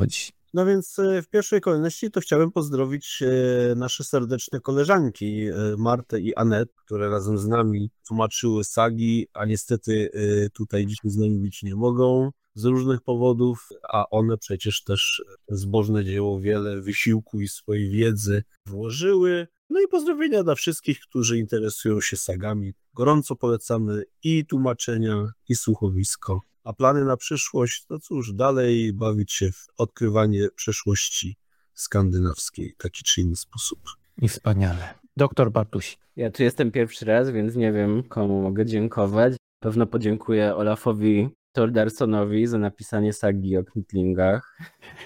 No więc w pierwszej kolejności to chciałem pozdrowić nasze serdeczne koleżanki Martę i Anet, które razem z nami tłumaczyły sagi, a niestety tutaj dzisiaj z nami być nie mogą z różnych powodów, a one przecież też zbożne dzieło, wiele wysiłku i swojej wiedzy włożyły. No i pozdrowienia dla wszystkich, którzy interesują się sagami. Gorąco polecamy i tłumaczenia, i słuchowisko. A plany na przyszłość, no cóż, dalej bawić się w odkrywanie przeszłości skandynawskiej w taki czy inny sposób. I wspaniale. Doktor Bartuś. Ja tu jestem pierwszy raz, więc nie wiem, komu mogę dziękować. Pewno podziękuję Olafowi Thordarsonowi za napisanie sagi o knitlingach.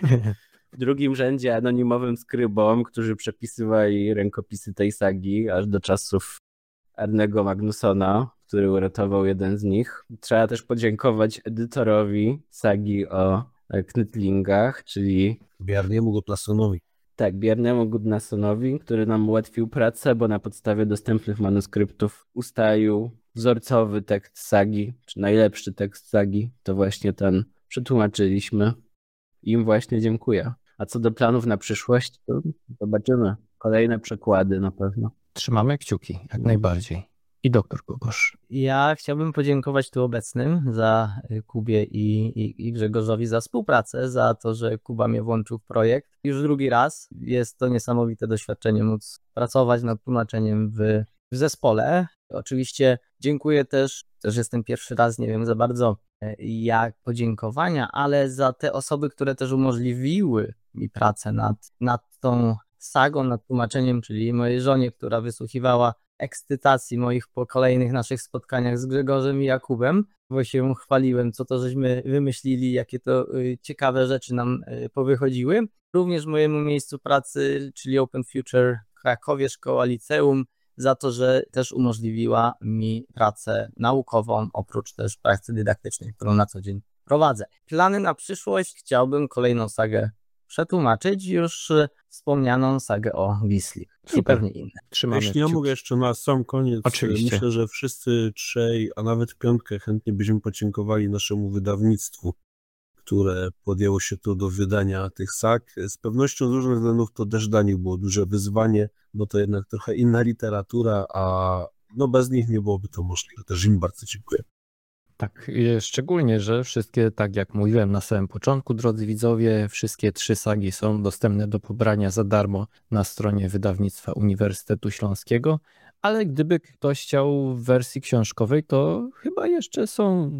W drugim rzędzie anonimowym skrybom, którzy przepisywali rękopisy tej sagi aż do czasów Arnego Magnussona, który uratował jeden z nich. Trzeba też podziękować edytorowi sagi o knitlingach, czyli Bjarniemu Gudnasonowi. tak, Bjarnemu Gudnasonowi, który nam ułatwił pracę, bo na podstawie dostępnych manuskryptów ustalił wzorcowy tekst sagi, czy najlepszy tekst sagi, to właśnie ten przetłumaczyliśmy. Im właśnie dziękuję. A co do planów na przyszłość, to zobaczymy. Kolejne przekłady na pewno. Trzymamy kciuki, jak najbardziej. I doktor Kubosz. Ja chciałbym podziękować tu obecnym za Kubie i Grzegorzowi za współpracę, za to, że Kuba mnie włączył w projekt. Już drugi raz. Jest to niesamowite doświadczenie móc pracować nad tłumaczeniem w zespole. Oczywiście dziękuję też jestem pierwszy raz, nie wiem za bardzo jak podziękowania, ale za te osoby, które też umożliwiły mi pracę nad tą sagą, nad tłumaczeniem, czyli mojej żonie, która wysłuchiwała ekscytacji moich po kolejnych naszych spotkaniach z Grzegorzem i Jakubem, bo się chwaliłem, co to żeśmy wymyślili, jakie to ciekawe rzeczy nam powychodziły. Również mojemu miejscu pracy, czyli Open Future w Krakowie, Szkoła Liceum, za to, że też umożliwiła mi pracę naukową, oprócz też pracy dydaktycznej, którą na co dzień prowadzę. Plany na przyszłość: chciałbym kolejną sagę przetłumaczyć, już wspomnianą sagę o Wisli i pewnie inne. Trzymamy Jeśli ja kciuki. mogę jeszcze na sam koniec, Oczywiście. myślę, że wszyscy trzej, a nawet w piątkę chętnie byśmy podziękowali naszemu wydawnictwu, które podjęło się tu do wydania tych sag. Z pewnością z różnych względów to też dla nich było duże wyzwanie, bo to jednak trochę inna literatura, a no bez nich nie byłoby to możliwe. Też im bardzo dziękuję. Tak, szczególnie, że wszystkie, tak jak mówiłem na samym początku, drodzy widzowie, wszystkie 3 sagi są dostępne do pobrania za darmo na stronie wydawnictwa Uniwersytetu Śląskiego, ale gdyby ktoś chciał w wersji książkowej, to chyba jeszcze są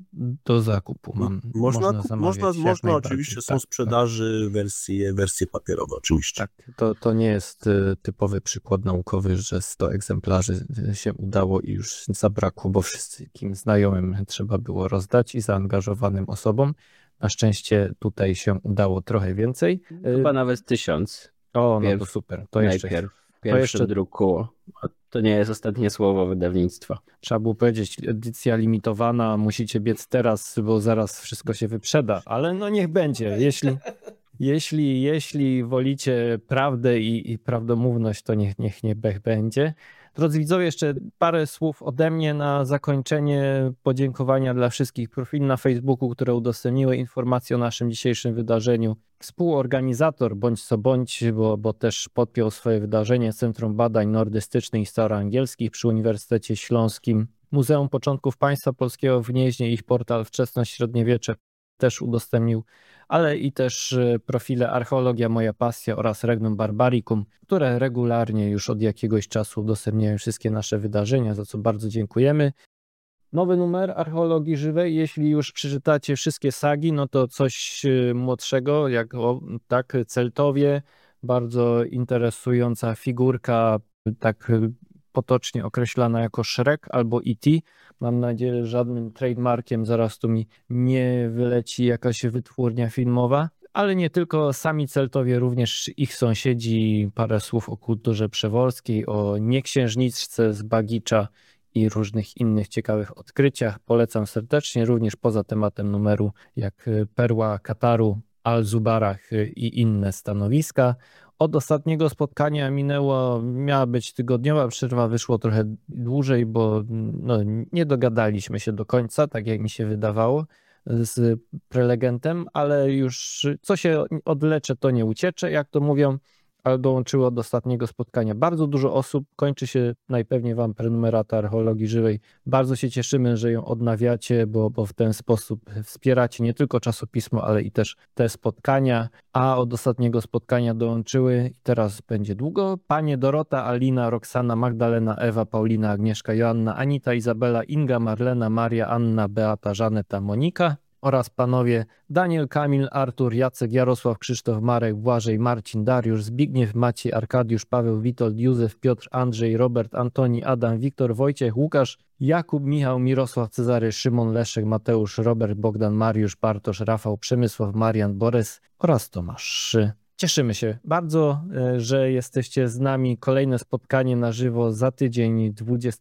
do zakupu. Można zamawiać jak najbardziej. oczywiście, są Tak, sprzedaży wersje papierowe oczywiście. tak. To nie jest typowy przykład naukowy, że 100 egzemplarzy się udało i już zabrakło, bo wszystkim znajomym trzeba było rozdać i zaangażowanym osobom. Na szczęście tutaj się udało trochę więcej. Chyba nawet 1000. O, no to Najpierw- super. To jeszcze Najpierw w pierwszym jeszcze- druku. To nie jest ostatnie słowo wydawnictwa. trzeba było powiedzieć, edycja limitowana, musicie biec teraz, bo zaraz wszystko się wyprzeda, ale no niech będzie. Jeśli wolicie prawdę i prawdomówność, to niech nie będzie. Drodzy widzowie, jeszcze parę słów ode mnie na zakończenie. Podziękowania dla wszystkich profili na Facebooku, które udostępniły informacje o naszym dzisiejszym wydarzeniu. Współorganizator, bądź co bądź, bo też podpiął swoje wydarzenie, Centrum Badań Nordystycznych i Staroangielskich przy Uniwersytecie Śląskim. Muzeum Początków Państwa Polskiego w Gnieźnie, ich portal Wczesnośredniowiecze też udostępnił, ale i też profile Archeologia Moja Pasja oraz Regnum Barbaricum, które regularnie już od jakiegoś czasu udostępniają wszystkie nasze wydarzenia, za co bardzo dziękujemy. Nowy numer Archeologii Żywej, jeśli już przeczytacie wszystkie sagi, no to coś młodszego, jak Celtowie, bardzo interesująca figurka, tak potocznie określana jako Shrek albo E.T. Mam nadzieję, że żadnym trademarkiem zaraz tu mi nie wyleci jakaś wytwórnia filmowa, ale nie tylko sami Celtowie, również ich sąsiedzi. Parę słów o kulturze przeworskiej, o nieksiężniczce z Bagicza i różnych innych ciekawych odkryciach. Polecam serdecznie, również poza tematem numeru, jak Perła Kataru, Al-Zubarach i inne stanowiska. Od ostatniego spotkania miała być tygodniowa przerwa, wyszło trochę dłużej, bo nie dogadaliśmy się do końca, tak jak mi się wydawało, z prelegentem, ale już co się odlecze, to nie uciecze, jak to mówią, ale dołączyło do ostatniego spotkania bardzo dużo osób. Kończy się najpewniej wam prenumerata Archeologii Żywej. Bardzo się cieszymy, że ją odnawiacie, bo w ten sposób wspieracie nie tylko czasopismo, ale i też te spotkania. A od ostatniego spotkania dołączyły, i teraz będzie długo, panie Dorota, Alina, Roxana, Magdalena, Ewa, Paulina, Agnieszka, Joanna, Anita, Izabela, Inga, Marlena, Maria, Anna, Beata, Żaneta, Monika oraz panowie Daniel, Kamil, Artur, Jacek, Jarosław, Krzysztof, Marek, Błażej, Marcin, Dariusz, Zbigniew, Maciej, Arkadiusz, Paweł, Witold, Józef, Piotr, Andrzej, Robert, Antoni, Adam, Wiktor, Wojciech, Łukasz, Jakub, Michał, Mirosław, Cezary, Szymon, Leszek, Mateusz, Robert, Bogdan, Mariusz, Bartosz, Rafał, Przemysław, Marian, Borys oraz Tomasz. Cieszymy się bardzo, że jesteście z nami. Kolejne spotkanie na żywo za tydzień,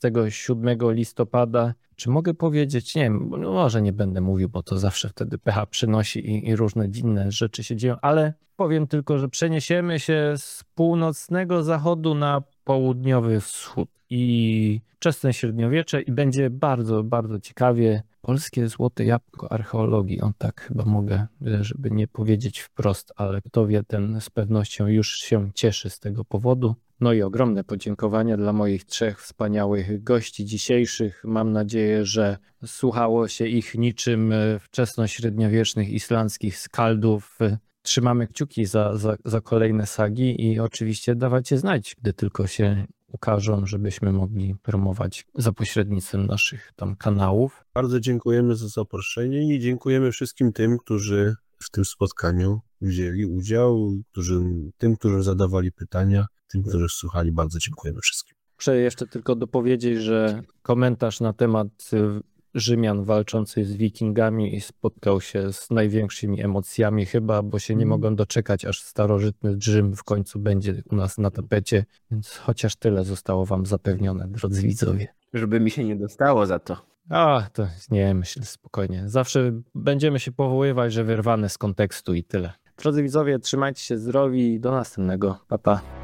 27 listopada. Czy mogę powiedzieć? Nie wiem, może nie będę mówił, bo to zawsze wtedy pecha przynosi i różne inne rzeczy się dzieją, ale powiem tylko, że przeniesiemy się z północnego zachodu na południowy wschód i wczesne średniowiecze i będzie bardzo, bardzo ciekawie. Polskie złote jabłko archeologii, on tak chyba mogę, żeby nie powiedzieć wprost, ale kto wie, ten z pewnością już się cieszy z tego powodu. No i ogromne podziękowania dla moich 3 wspaniałych gości dzisiejszych. Mam nadzieję, że słuchało się ich niczym wczesnośredniowiecznych islandzkich skaldów. Trzymamy kciuki za kolejne sagi i oczywiście dawajcie znać, gdy tylko się ukażą, żebyśmy mogli promować za pośrednictwem naszych tam kanałów. Bardzo dziękujemy za zaproszenie i dziękujemy wszystkim tym, którzy w tym spotkaniu wzięli udział, którzy zadawali pytania, tym, którzy słuchali. Bardzo dziękujemy wszystkim. Muszę jeszcze tylko dopowiedzieć, że komentarz na temat Rzymian walczących z Wikingami spotkał się z największymi emocjami chyba, bo się nie mogą doczekać, aż starożytny Rzym w końcu będzie u nas na tapecie, więc chociaż tyle zostało wam zapewnione, drodzy widzowie. Żeby mi się nie dostało za to. To nie, myślę spokojnie. Zawsze będziemy się powoływać, że wyrwane z kontekstu i tyle. Drodzy widzowie, trzymajcie się zdrowi i do następnego. Pa, pa.